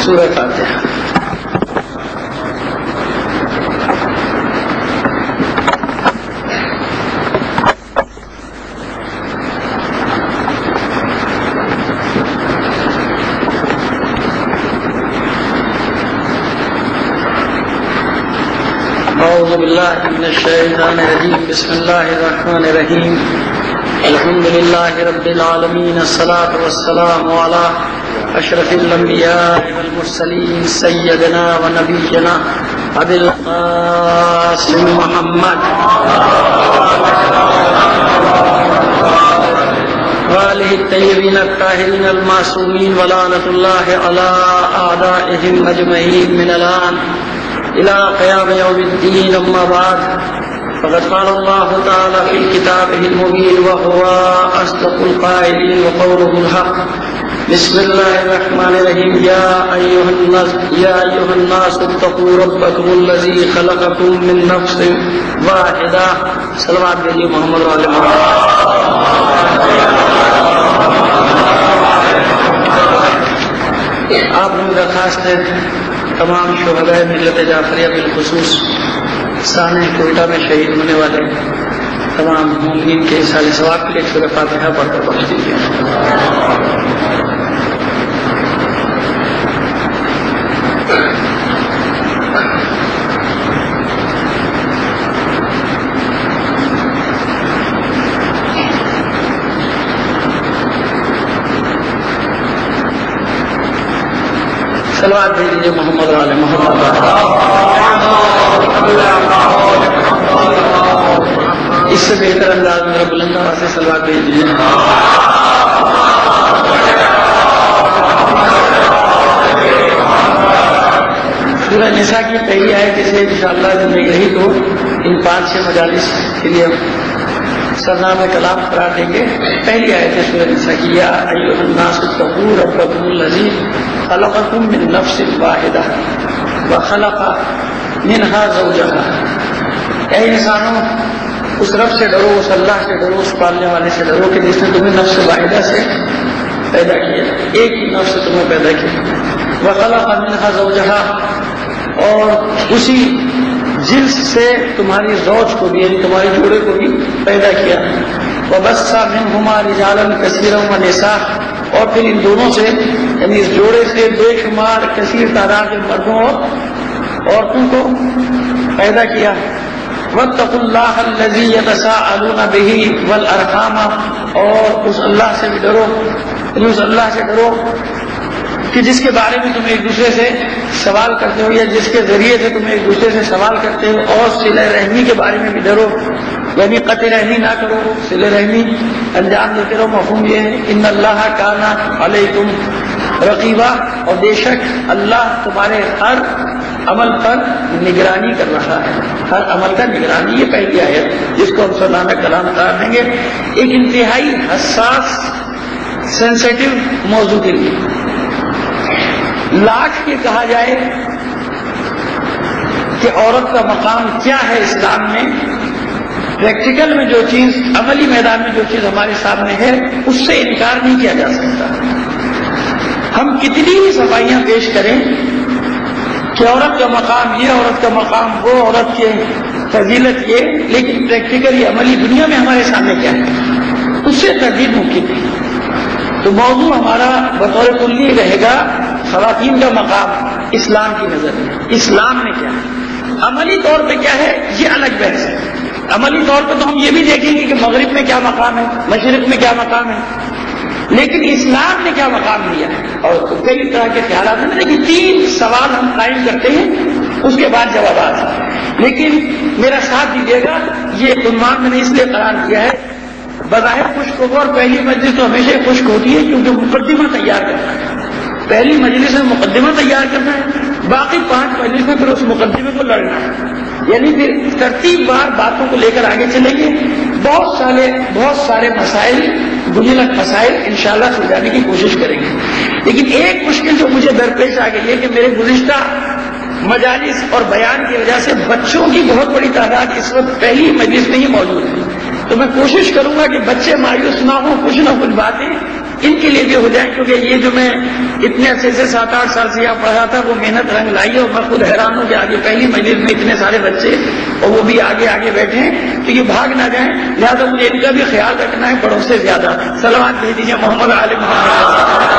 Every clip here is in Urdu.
سورہ فاتحہ۔ اعوذ باللہ من الشیطان الرجیم، بسم اللہ الرحمن الرحیم، الحمد للہ رب العالمین، الصلاۃ والسلام علی اشرف الانبیاء والمرسلین، سیدنا و نبینا ابی القاسم محمد وآلہ الطیبین الطاہرین المعصومین، ولعنۃ اللہ علی اعدائہم اجمعین من الآن إلى قيام يوم الدين، أما بعد فقد قال الله تعالى في كتابه المبين وهو أصدق القائلين وقوله الحق. بسم الله الرحمن الرحيم، يا أيها الناس اتقوا ربكم الذي خلقكم من نفس واحدة. صلوات بھیجیے محمد وعلى محمد. آپ لوگوں کا خاص ہے تمام شہداء ملت جعفریہ، بالخصوص سانحہ کوئٹہ میں شہید ہونے والے تمام مومنین کے ایصال ثواب کے لیے سورہ فاتحہ پڑھ کر بخش دیجیے۔ صلوات بھیج دیجیے محمد علی محمد۔ اس سے بہتر انداز میں رب بلند آواز سے صلوات بھیج دیجیے۔ سورہ نساء کی پہلی آیت جسے انشاءاللہ زندگی رہی تو ان 5-6 مجالس کے لیے سرنامہ کلام قرار دیں گے۔ پہلی آیت ہے سورہ نساء کی، یا ایھا الناس اتقوا ربکم الذی خلقکم من نفس واحدہ وخلق منہا زوجہا۔ اے انسانوں، اس رب سے ڈرو، اس اللہ سے ڈرو، اس پالنے والے سے ڈرو کہ جس نے تمہیں نفس واحدہ سے پیدا کیا، ایک ہی نفس سے تمہیں پیدا کیا۔ وخلق منہا زوجہا، اور اسی جنس سے تمہاری زوج کو بھی یعنی تمہارے جوڑے کو بھی پیدا کیا۔ وبث منہما رجالا کثیرا ونساء، اور پھر ان دونوں سے یعنی اس جوڑے سے بے شمار کثیر تعداد کے مردوں اور عورتوں کو پیدا کیا۔ واتقوا اللہ الذی یتساءلون بہ والارحام، اور اس اللہ سے بھی ڈرو، اس اللہ سے ڈرو کہ جس کے بارے میں تم ایک دوسرے سے سوال کرتے ہو، یا جس کے ذریعے سے تم ایک دوسرے سے سوال کرتے ہو۔ اور صلہ رحمی کے بارے میں بھی ڈرو، یعنی قطع رحمی نہ کرو، صلہ رحمی انجام دیتے رہو۔ مفہوم یہ ہے ان اللہ کان علیکم رقیبا، اور بے شک اللہ تمہارے ہر عمل پر نگرانی کر رہا ہے، ہر عمل کا نگرانی۔ یہ پہلی آیت جس کو ہم سرنامہ کلام قرار دیں گے، ایک انتہائی حساس سینسیٹیو موضوع کے لیے۔ لاکھ یہ کہا جائے کہ عورت کا مقام کیا ہے اسلام میں، پریکٹیکل میں جو چیز، عملی میدان میں جو چیز ہمارے سامنے ہے، اس سے انکار نہیں کیا جا سکتا۔ ہم کتنی ہی صفائیاں پیش کریں کہ عورت کا مقام یہ، عورت کا مقام وہ، عورت کی فضیلت یہ، لیکن پریکٹیکلی عملی دنیا میں ہمارے سامنے کیا ہے، اس سے تردید ممکن نہیں۔ تو موضوع ہمارا بطور کلی رہے گا خواتین کا مقام اسلام کی نظر میں، اسلام نے کیا ہے، عملی طور پہ کیا ہے، یہ الگ بحث ہے۔ عملی طور پہ تو ہم یہ بھی دیکھیں گے کہ مغرب میں کیا مقام ہے، مشرق میں کیا مقام ہے، لیکن اسلام نے کیا مقام دیا ہے۔ اور کئی طرح کے خیالات ہیں، لیکن 3 سوال ہم قائم کرتے ہیں، اس کے بعد جوابات۔ لیکن میرا ساتھ دیجیے گا، یہ عنوان میں نے اس لیے قرار دیا ہے، بظاہر خوشگوار پہلی مجلس تو ہمیشہ خشک ہوتی ہے کیونکہ مقدمہ تیار کرنا ہے، پہلی مجلس میں مقدمہ تیار کرنا ہے، باقی 5 مجلس میں پھر اس مقدمے کو لڑنا ہے، یعنی پھر ترتیب وار باتوں کو لے کر آگے چلیں گے۔ بہت سارے مسائل، بنیادی مسائل انشاءاللہ سلجھانے کی کوشش کریں گے۔ لیکن ایک مشکل جو مجھے درپیش آ گئی ہے کہ میرے گزشتہ مجالس اور بیان کی وجہ سے بچوں کی بہت بڑی تعداد اس وقت پہلی مجلس میں ہی موجود ہے، تو میں کوشش کروں گا کہ بچے مایوس نہ ہوں، کچھ نہ کچھ باتیں ان کے لیے بھی ہو جائے، کیونکہ یہ جو میں اتنے عرصے سے 7-8 سال سے یہاں پڑھا تھا وہ محنت رنگ لائی ہے، اور میں خود حیران ہوں کہ آگے پہلی مجلس میں اتنے سارے بچے اور وہ بھی آگے آگے بیٹھے ہیں، تو یہ بھاگ نہ جائیں، لہٰذا مجھے ان کا بھی خیال رکھنا ہے بڑوں سے زیادہ۔ صلوات بھیج دیجیے محمد علی محمد۔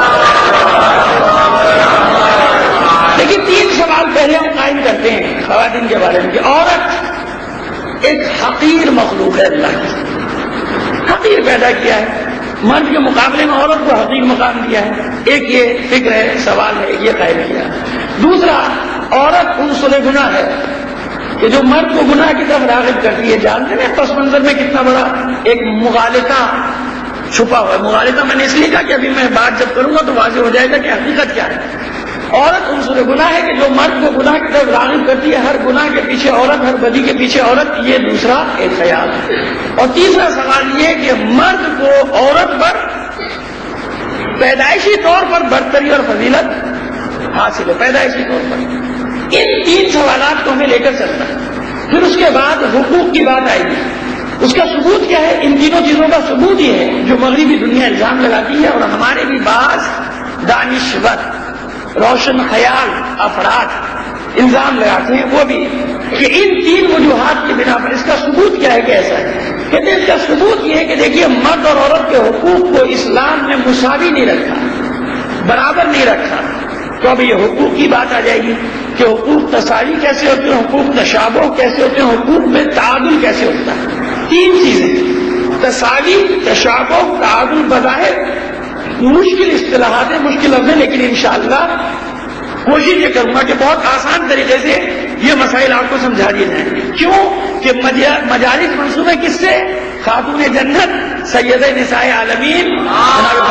لیکن 3 سوال پہلے ہم قائم کرتے ہیں خواتین کے بارے میں کہ عورت ایک حقیر مخلوق ہے، اللہ کی حقیر پیدا کیا ہے، مرد کے مقابلے میں عورت کو حقیر مقام دیا ہے۔ ایک یہ فکر ہے، سوال ہے، یہ قائم کیا۔ دوسرا، عورت عنصر گناہ ہے کہ جو مرد کو گناہ کی طرف راغب کرتی ہے۔ جانتے ہیں پس منظر میں کتنا بڑا ایک مغالطہ چھپا ہوا ہے۔ مغالطہ میں نے اس لیے کہا کہ ابھی میں بات جب کروں گا تو واضح ہو جائے گا کہ حقیقت کیا ہے۔ عورت عنصر گناہ ہے کہ جو مرد کو گناہ کی طرف راغب کرتی ہے، ہر گناہ کے پیچھے عورت، ہر بدی کے پیچھے عورت، یہ دوسرا ایک خیال ہے۔ اور تیسرا سوال یہ ہے کہ مرد کو عورت پر پیدائشی طور پر برتری اور فضیلت حاصل ہے، پیدائشی طور پر۔ ان 3 سوالات کو ہمیں لے کر چلنا ہے۔ پھر اس کے بعد حقوق کی بات آئے گی، اس کا ثبوت کیا ہے؟ ان تینوں چیزوں کا ثبوت یہ ہے جو مغربی دنیا الزام لگاتی ہے، اور ہمارے بھی بعض دانشور روشن خیال افراد الزام لگاتے ہیں، وہ بھی کہ ان 3 وجوہات کی بنا پر اس کا ثبوت کیا ہے کہ ایسا ہے۔ کہتے ہیں اس کا ثبوت یہ ہے کہ دیکھیے مرد اور عورت کے حقوق کو اسلام نے مساوی نہیں رکھا، برابر نہیں رکھا۔ تو اب یہ حقوق کی بات آ جائے گی کہ حقوق تساوی کیسے ہوتے ہیں، حقوق تشابہ کیسے ہوتے ہیں، حقوق میں تعادل کیسے ہوتا ہے۔ 3 چیزیں، تساوی، تشابہ، تعادل، بظاہر مشکل اصطلاحات ہیں، مشکل لفظ ہیں، لیکن انشاءاللہ کوشش یہ کروں گا کہ بہت آسان طریقے سے یہ مسائل آپ کو سمجھا دیے جائیں۔ کیوں کہ مجالس منسوبے کس سے؟ خاتون جنت سید نساء عالمین جناب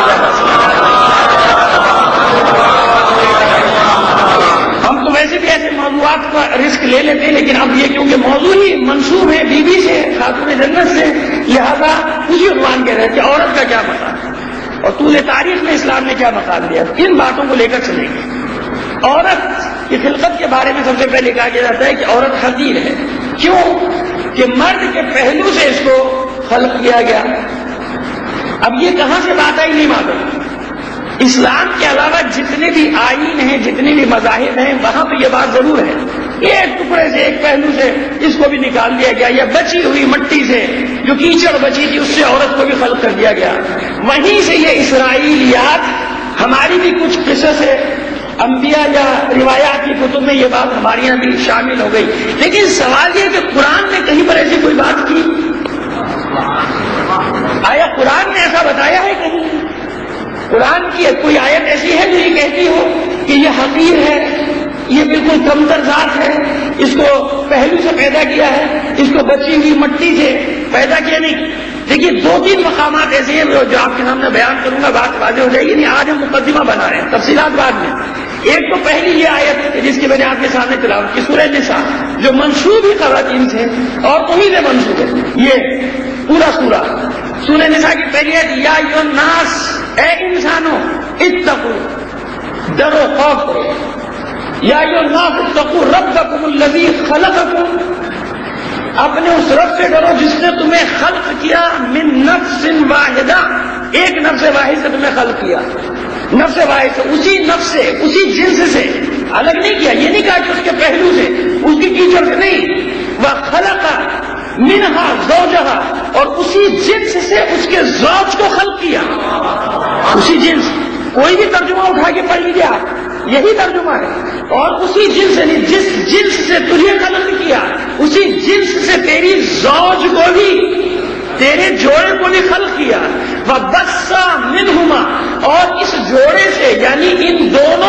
ہم تو ویسے بھی ایسے موضوعات کا رسک لے لیتے ہیں، لیکن اب یہ کیونکہ موضوع ہی منسوب ہے بی بی سے، خاتون جنت سے، لہذا اسی عنوان کے رہے کہ عورت کا کیا مقام ہے اور طول تاریخ میں اسلام نے کیا مقام دیا، ان باتوں کو لے کر چلیں گے۔ عورت کی خلقت کے بارے میں سب سے پہلے کہا جاتا ہے کہ عورت حقیر ہے۔ کیوں کہ مرد کے پہلو سے اس کو خلق کیا گیا۔ اب یہ کہاں سے بات آئی نہیں معلوم۔ اسلام کے علاوہ جتنے بھی آئین ہیں، جتنے بھی مذاہب ہیں، وہاں تو یہ بات ضرور ہے، ایک ٹکڑے سے، ایک پہلو سے اس کو بھی نکال دیا گیا، یا بچی ہوئی مٹی سے جو کیچڑ بچی تھی اس سے عورت کو بھی خلق کر دیا گیا۔ وہیں سے یہ اسرائیلیات، ہماری بھی کچھ قصص ہے انبیاء یا روایات کی کتب میں یہ بات ہمارے یہاں بھی شامل ہو گئی، لیکن سوال یہ کہ قرآن نے کہیں پر ایسی کوئی بات کی؟ آیا قرآن نے ایسا بتایا ہے کہیں؟ قرآن کی کوئی آیت ایسی ہے جو یہ کہتی ہو کہ یہ حقیر ہے، یہ بالکل کمتر ذات ہے، اس کو پہلو سے پیدا کیا ہے، اس کو بچی ہوئی مٹی سے پیدا کیا نہیں؟ دیکھیے 2-3 مقامات ایسے ہیں جو آپ کے سامنے بیان کروں گا، بات واضح ہو جائے گی۔ نہیں، آج ہم مقدمہ بنا رہے ہیں، تفصیلات بعد میں۔ ایک تو پہلی یہ آیت جس کی میں نے آپ کے سامنے تلاوت کی، سورہ نساء، جو منسوب ہی خواتین سے اور انہیں سے منسوب ہے، یہ پورا سورہ نساء کی پہلی آیت، یا ایھا الناس، اے انسانوں، اتقوا، ڈرو، خوف کرو، یا ایھا الناس اتقوا ربکم الذی خلقکم، اپنے اس رب سے ڈرو جس نے تمہیں خلق کیا، من نفس واحدہ، ایک نفس واحد سے تمہیں خلق کیا، نفس واحد سے، اسی نفس سے، اسی جنس سے، الگ نہیں کیا، یہ نہیں کہا کہ اس کے پہلو سے، اس کی کیچڑ سے نہیں، وخلق منہا زوجہا، اور اسی جنس سے اس کے زوج کو خلق کیا، اسی جنس، کوئی بھی ترجمہ اٹھا کے پڑھ لیجیے آپ، یہی ترجمہ ہے، اور اسی جنس سے نہیں، جس جنس سے تجھے خلق کیا اسی جنس سے تیری زوج کو بھی، تیرے جوڑے کو بھی خلق کیا، وَبَثَّ مِنْهُمَا، اور اس جوڑے سے یعنی ان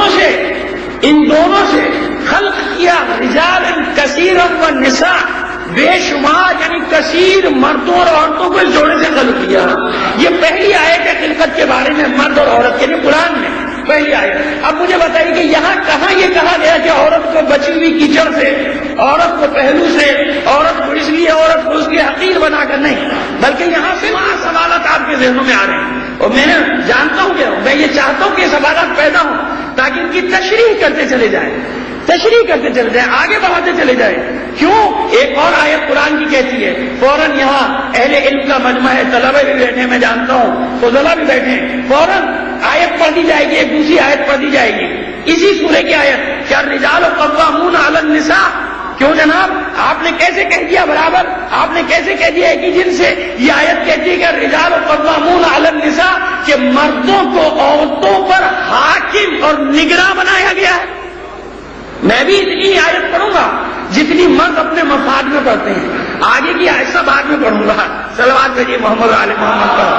دونوں سے خلق کیا، رجالا کثیرا ونساء، بے شمار یعنی کثیر مردوں اور عورتوں کو اس جوڑے سے خلق کیا۔ یہ پہلی آیت ہے خلقت کے بارے میں، مرد اور عورت کے لیے قرآن میں پہلی آیت۔ اب مجھے بتائیے کہ یہاں کہاں یہ کہا گیا کہ عورت کو بچی ہوئی کیچڑ سے، عورت کو پہلو سے، عورت کو اس لیے عورت کو اس کی حقیر بنا کر نہیں، بلکہ یہاں سے وہاں سوالات آپ کے ذہنوں میں آ رہے ہیں، اور میں جانتا ہوں کہ میں یہ چاہتا ہوں کہ سوالات پیدا ہوں تاکہ ان کی تشریح کرتے چلے جائیں، تشریح کرتے چلے جائیں، آگے بڑھاتے چلے جائیں. کیوں؟ ایک اور آیت قرآن کی کہتی ہے، فوراً یہاں اہل علم کا مجمع ہے، طلبہ بھی بیٹھے، میں جانتا ہوں فضلاء بھی بیٹھے، فوراً آیت پڑھ دی جائے گی، ایک دوسری آیت پڑھ دی جائے گی اسی سورہ کی آیت، کیا الرجال قوامون علی النساء. کیوں جناب؟ آپ نے کیسے کہہ دیا برابر؟ آپ نے کیسے کہہ دیا کہ جن سے یہ آیت کہتی ہے کہ الرجال قوامون علی النساء، کہ مردوں کو عورتوں پر حاکم اور نگراں بنایا گیا ہے. میں بھی اتنی ہی آیت پڑھوں گا جتنی مرد اپنے مفاد میں پڑھتے ہیں، آگے کی آیت سب بعد میں پڑھوں گا. صلوات بھیجیے محمد علی محمد پر.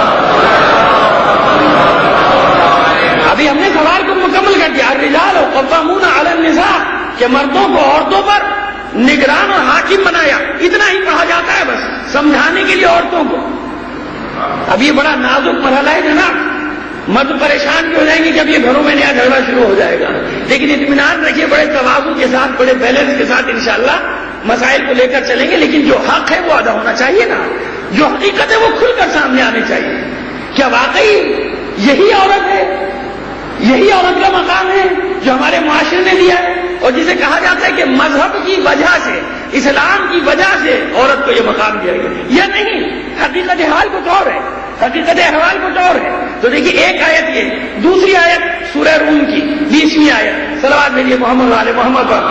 ابھی ہم نے سوال کو مکمل کر دیا، الرجال قوامون علی النساء، کہ مردوں کو عورتوں پر نگران اور حاکم بنایا. اتنا ہی پڑھا جاتا ہے بس سمجھانے کے لیے عورتوں کو. اب یہ بڑا نازک مرحلہ ہے جناب، مرد پریشان بھی ہو جائیں گے کہ اب یہ گھروں میں نیا جھگڑا شروع ہو جائے گا. لیکن اطمینان رکھیے، بڑے توازن کے ساتھ، بڑے بیلنس کے ساتھ انشاءاللہ مسائل کو لے کر چلیں گے. لیکن جو حق ہے وہ ادا ہونا چاہیے نا، جو حقیقت ہے وہ کھل کر سامنے آنی چاہیے. کیا واقعی یہی عورت ہے، یہی عورت کا مقام ہے جو ہمارے معاشرے نے دیا ہے، اور جسے کہا جاتا ہے کہ مذہب کی وجہ سے، اسلام کی وجہ سے عورت کو یہ مقام دیا گیا، یا نہیں؟ حقیقت حال کچھ اور ہے، حقیقت احوال کچھ اور ہے. تو دیکھیے ایک آیت یہ، دوسری آیت سورہ روم کی 20ویں آیت. صلوات بھیجیے محمد علی محمد پر.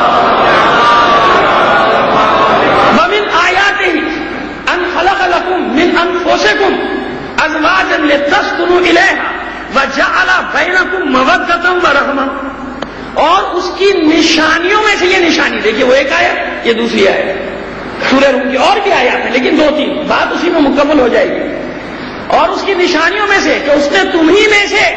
ومن آیاتہ ان خلق لکم من انفسکم ازواجا لتسکنوا الیہا وجعل بینکم مودۃ ورحمۃ. اور اس کی نشانیوں میں سے یہ نشانی، دیکھیے وہ ایک آیت، یہ دوسری آیت سورہ روم کی. اور بھی آیات ہیں لیکن 2-3 بات اسی میں مکمل ہو جائے گی. اور اس کی نشانیوں میں سے کہ اس نے تمہیں میں سے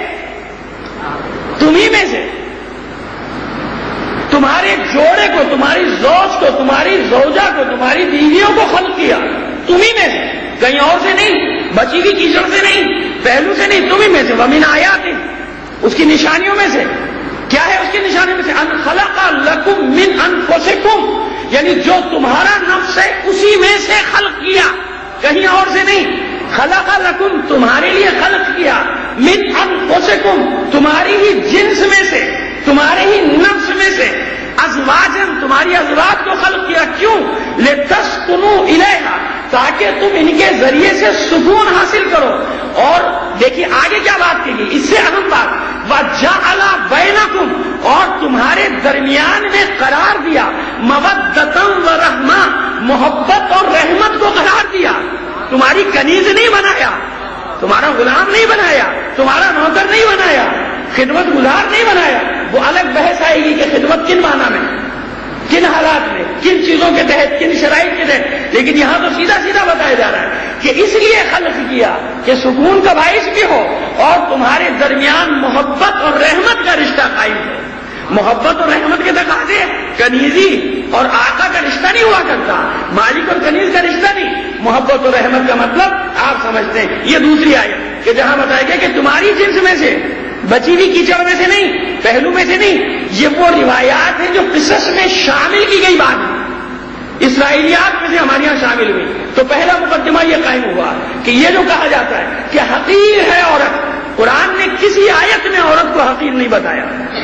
تمہارے جوڑے کو، تمہاری زوج کو، تمہاری زوجہ کو، تمہاری بیویوں کو خلق کیا. تمہیں میں سے، کہیں اور سے نہیں، بچی ہوئی کیچڑ سے نہیں، پہلو سے نہیں، تمہیں میں سے. ومن آیات، اس کی نشانیوں میں سے کیا ہے؟ اس کی نشانیوں میں سے ان خلق لکم من انفسکم، یعنی جو تمہارا نفس ہے اسی میں سے خلق کیا، کہیں اور سے نہیں. خلق لکم، تمہارے لیے خلق کیا، من انفسکم، تمہاری ہی جنس میں سے، تمہارے ہی نفس میں سے، ازواجن، تمہاری ازواج کو خلق کیا. کیوں؟ لتسکنوا الیہا، تاکہ تم ان کے ذریعے سے سکون حاصل کرو. اور دیکھیے آگے کیا بات کی گئی، اس سے اہم بات، وجعل بینکم، اور تمہارے درمیان میں قرار دیا، مودۃ ورحمہ، محبت اور رحمت کو قرار دیا. تمہاری کنیز نہیں بنایا، تمہارا غلام نہیں بنایا، تمہارا نوکر نہیں بنایا، خدمت گزار نہیں بنایا. وہ الگ بحث آئے گی کہ خدمت کن معنی میں، کن حالات میں، کن چیزوں کے تحت، کن شرائط کے تحت. لیکن یہاں تو سیدھا سیدھا بتایا جا رہا ہے کہ اس لیے خلق کیا کہ سکون کا باعث بھی ہو اور تمہارے درمیان محبت اور رحمت کا رشتہ قائم ہے. محبت اور رحمت کے تقاضے کنیزی اور آقا کا رشتہ نہیں ہوا کرتا، مالک اور کنیز کا رشتہ نہیں. محبت اور رحمت کا مطلب آپ سمجھتے ہیں. یہ دوسری آیت کہ جہاں بتایا گیا کہ تمہاری جنس میں سے، بچی ہوئی کیچڑ میں سے نہیں، پہلو میں سے نہیں. یہ وہ روایات ہیں جو قصص میں شامل کی گئی بات ہے، اسرائیلیات میں سے ہمارے یہاں شامل ہوئی. تو پہلا مقدمہ یہ قائم ہوا کہ یہ جو کہا جاتا ہے کہ حقیر ہے عورت، قرآن نے کسی آیت میں عورت کو حقیر نہیں بتایا،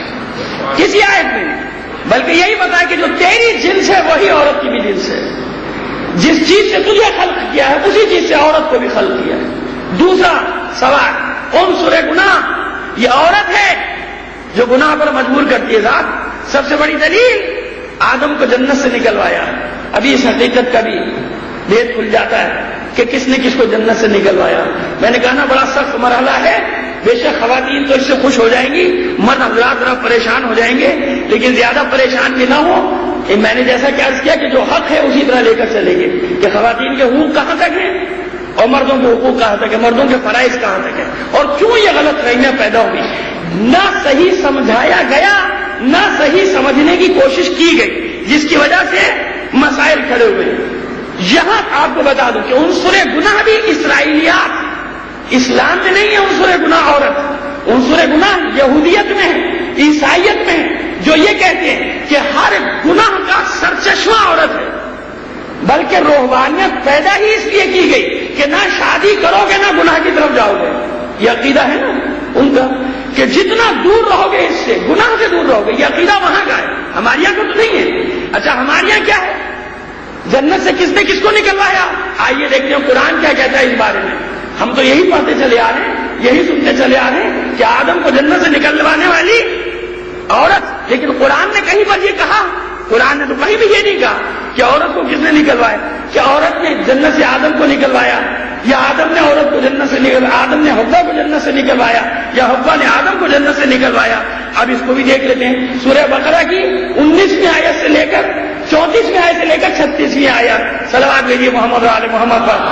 کسی آیت میں نہیں، بلکہ یہی بتایا کہ جو تیری جنس ہے وہی عورت کی بھی جنس ہے. جس چیز سے تجھے خلق کیا ہے اسی چیز سے عورت کو بھی خلق کیا ہے. دوسرا سوال، عنصر گناہ، یہ عورت ہے جو گناہ پر مجبور کرتی ہے ذات. سب سے بڑی دلیل، آدم کو جنت سے نکلوایا. ابھی اس حقیقت کا بھی بھید کھل جاتا ہے کہ کس نے کس کو جنت سے نکلوایا. میں نے کہا نا بڑا سخت مرحلہ ہے. بے شک خواتین تو اس سے خوش ہو جائیں گی، مرد حضرات ذرا پریشان ہو جائیں گے، لیکن زیادہ پریشان بھی نہ ہو. میں نے جیسا کہ عرض کیا کہ جو حق ہے اسی طرح لے کر چلیں گے کہ خواتین کے حقوق کہاں تک ہیں اور مردوں کے حقوق کہاں تک ہے، مردوں کے فرائض کہاں تک ہے، اور کیوں یہ غلط فہمیاں پیدا ہوئی. نہ صحیح سمجھایا گیا، نہ صحیح سمجھنے کی کوشش کی گئی، جس کی وجہ سے مسائل کھڑے ہوئے. یہاں آپ کو بتا دوں کہ عنصر گناہ بھی اسرائیلیات، اسلام میں نہیں ہے عنصر گناہ عورت. عنصر گناہ یہودیت میں ہے، عیسائیت میں ہے، جو یہ کہتے ہیں کہ ہر گناہ کا سرچشمہ عورت ہے. بلکہ روحانیت پیدا ہی اس لیے کی گئی کہ نہ شادی کرو گے نہ گناہ کی طرف جاؤ گے. یہ عقیدہ ہے نا، ان کا کہ جتنا دور رہو گے اس سے، گناہ سے دور رہو گے. یہ عقیدہ وہاں کا ہے، ہمارے یہاں کا تو نہیں ہے. اچھا ہمارے یہاں کیا ہے؟ جنت سے کس نے کس کو نکلوایا؟ آئیے دیکھتے ہیں قرآن کیا کہتا ہے اس بارے میں. ہم تو یہی پڑھتے چلے آ رہے ہیں، یہی سنتے چلے آ رہے ہیں کہ آدم کو جنت سے نکلوانے والی عورت. لیکن قرآن نے کہیں پر یہ کہا؟ قرآن نے تو کہیں بھی یہ نہیں کہا کہ عورت کو کس نے نکلوایا، کہ عورت نے جنت سے آدم کو نکلوایا، یا آدم نے عورت کو جنت سے نکلوایا، آدم نے حوا کو جنت سے نکلوایا، یا حوا نے آدم کو جنت سے نکلوایا. اب اس کو بھی دیکھ لیتے ہیں. سورہ بقرہ کی 19ویں آیت سے لے کر 34ویں آیت سے لے کر 36ویں آیت. صلوات بھیجیے محمد و آل محمد پر.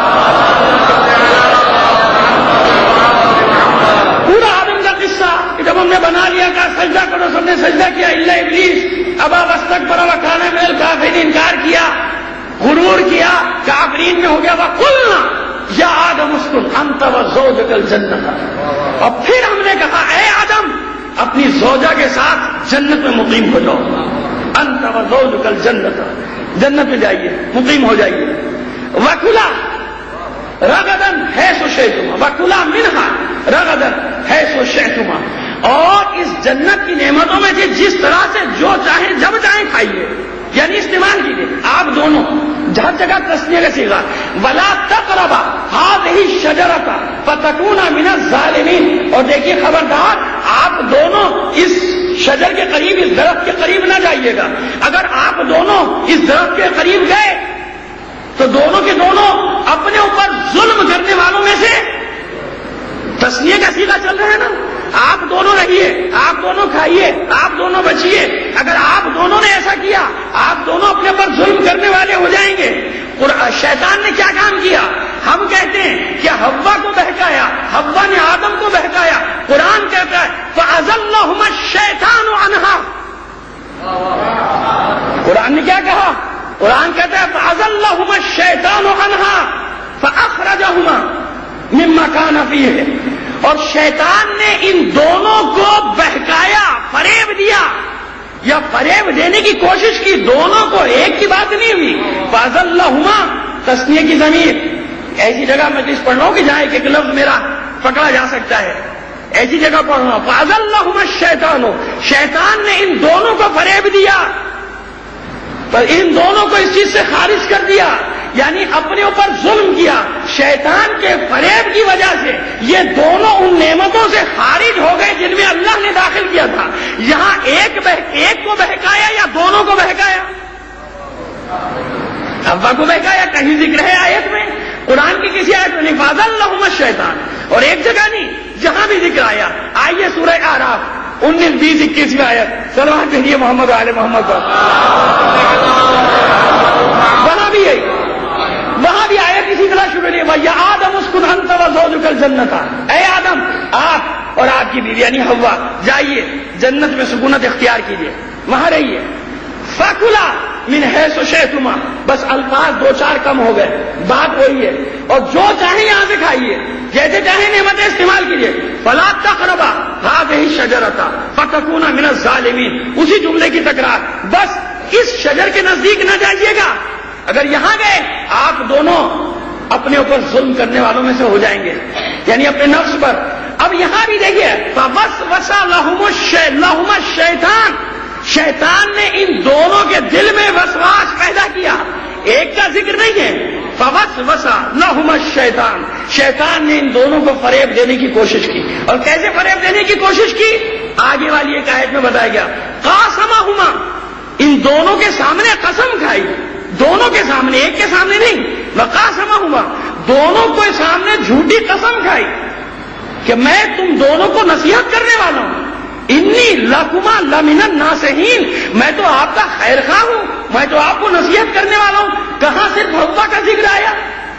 پورا آدم کا قصہ کہ جب ہم نے بنا لیا کہا سجدہ کرو، سب نے سجدہ کیا الا ابلیس ابا واستکبر وکان من الکافرین، انکار کیا، غرور کیا، کافرین میں ہو گیا. وقلنا یا آدم اسکن انت وزوجک الجنۃ. اور پھر ہم نے کہا اے آدم اپنی زوجہ کے ساتھ جنت میں مقیم ہو جاؤ. انت وزوجک الجنۃ، جنت میں جائیے، مقیم ہو جائیے. وکلا رغدن حیث شئتما، وکلا منہا رغدن حیث شئتما. اور اس جنت کی نعمتوں میں سے جس طرح سے جو چاہیں جب چاہیں کھائیے، یعنی استعمال کیجیے. آپ دونوں ہر جگہ تسنیہ کا صیغہ. ولا تقربا هذه الشجرة فتكونا من الظالمین. اور دیکھیے خبردار آپ دونوں اس شجر کے قریب، اس درخت کے قریب نہ جائیے گا. اگر آپ دونوں اس درخت کے قریب گئے تو دونوں کے دونوں اپنے اوپر ظلم کرنے والوں میں سے. تسنیہ کا صیغہ چل رہا ہے نا. آپ دونوں رہیے، آپ دونوں کھائیے، آپ دونوں بچیے. اگر آپ دونوں نے ایسا کیا آپ دونوں اپنے اوپر ظلم کرنے والے ہو جائیں گے. شیطان نے کیا کام کیا؟ ہم کہتے ہیں کہ حوا کو بہکایا، حوا نے آدم کو بہکایا. قرآن کہتا ہے فَأَزَلَّهُمَا الشَّيْطَانُ عَنْهَا. قرآن نے کیا کہا؟ قرآن کہتا ہے فَأَزَلَّهُمَا الشَّيْطَانُ عَنْهَا فَأَخْرَجَهُمَا مِمَّا كَانَ فِيهِ. اور شیطان نے ان دونوں کو بہکایا، فریب دیا یا فریب دینے کی کوشش کی. دونوں کو، ایک کی بات نہیں ہوئی. فَأَزَلَّهُمَا تسنیہ کی ضمیر. ایسی جگہ میں جس پڑھ رہا ہوں کہ جہاں ایک لفظ میرا پکڑا جا سکتا ہے، ایسی جگہ پڑھ رہا ہوں. فَأَزَلَّهُمَا الشَّيْطَانُ. شیطان نے ان دونوں کو فریب دیا، پر ان دونوں کو اس چیز سے خارج کر دیا، یعنی اپنے اوپر ظلم کیا. شیطان کے فریب کی وجہ سے یہ دونوں ان نعمتوں سے خارج ہو گئے جن میں اللہ نے داخل کیا تھا. یہاں ایک کو بہکایا یا دونوں کو بہکایا؟ حوا کو بہکایا. کہیں ذکر ہے آیت میں؟ قرآن کی کسی آیت میں نہیں. فَأَزَلَّهُمَا الشَّيْطَانُ. اور ایک جگہ نہیں، جہاں بھی ذکر آیا. آئیے سورہ اعراف 19، 20، 21 میں آیت. صلوات بھیجیے محمد و آل محمد پر. وہاں بھی آیت اسی طرح شروع ہوئی. وَيَا آدَمُ اسْكُنْ أَنْتَ وَزَوْجُكَ الْجَنَّةَ. اے آدم، آپ اور آپ کی بیوی یعنی حوا جائیے جنت میں سکونت اختیار کیجیے، وہاں رہیے. فَكُلَا مِنْ حَيْثُ شِئْتُمَا. بس الفاظ دو چار کم ہو گئے، بات وہی ہے. اور جو چاہیں یہاں سے کھائیے، جیسے چاہیں نعمتیں استعمال کیجیے. فَلَا تَقْرَبَا هَذِهِ الشَّجَرَةَ فَتَكُونَ مِنَ الظَّالِمِينَ. اسی جملے کی تکرار. بس اس شجر کے نزدیک نہ جائیے گا. اگر یہاں گئے آپ دونوں اپنے اوپر ظلم کرنے والوں میں سے ہو جائیں گے، یعنی اپنے نفس پر. اب یہاں بھی دیکھیے فَوَسْوَسَ لَهُمَا الشَّيْطَانُ. شیطان نے ان دونوں کے دل میں وسواس پیدا کیا. ایک کا ذکر نہیں ہے. فَوَسْوَسَ لَهُمَا الشَّيْطَانُ. شیطان نے ان دونوں کو فریب دینے کی کوشش کی. اور کیسے فریب دینے کی کوشش کی؟ آگے والی ایک آیت میں بتایا گیا. قَاسَمَهُمَا. ان دونوں کے سامنے قسم کھائی، دونوں کے سامنے، ایک کے سامنے نہیں. وَقَاسَمَهُمَا. دونوں کے سامنے جھوٹی قسم کھائی کہ میں تم دونوں کو نصیحت کرنے والا ہوں. انی لکما لمن الناصحین. میں تو آپ کا خیر خواہ ہوں، میں تو آپ کو نصیحت کرنے والا ہوں. کہاں صرف حوا کا ذکر آیا؟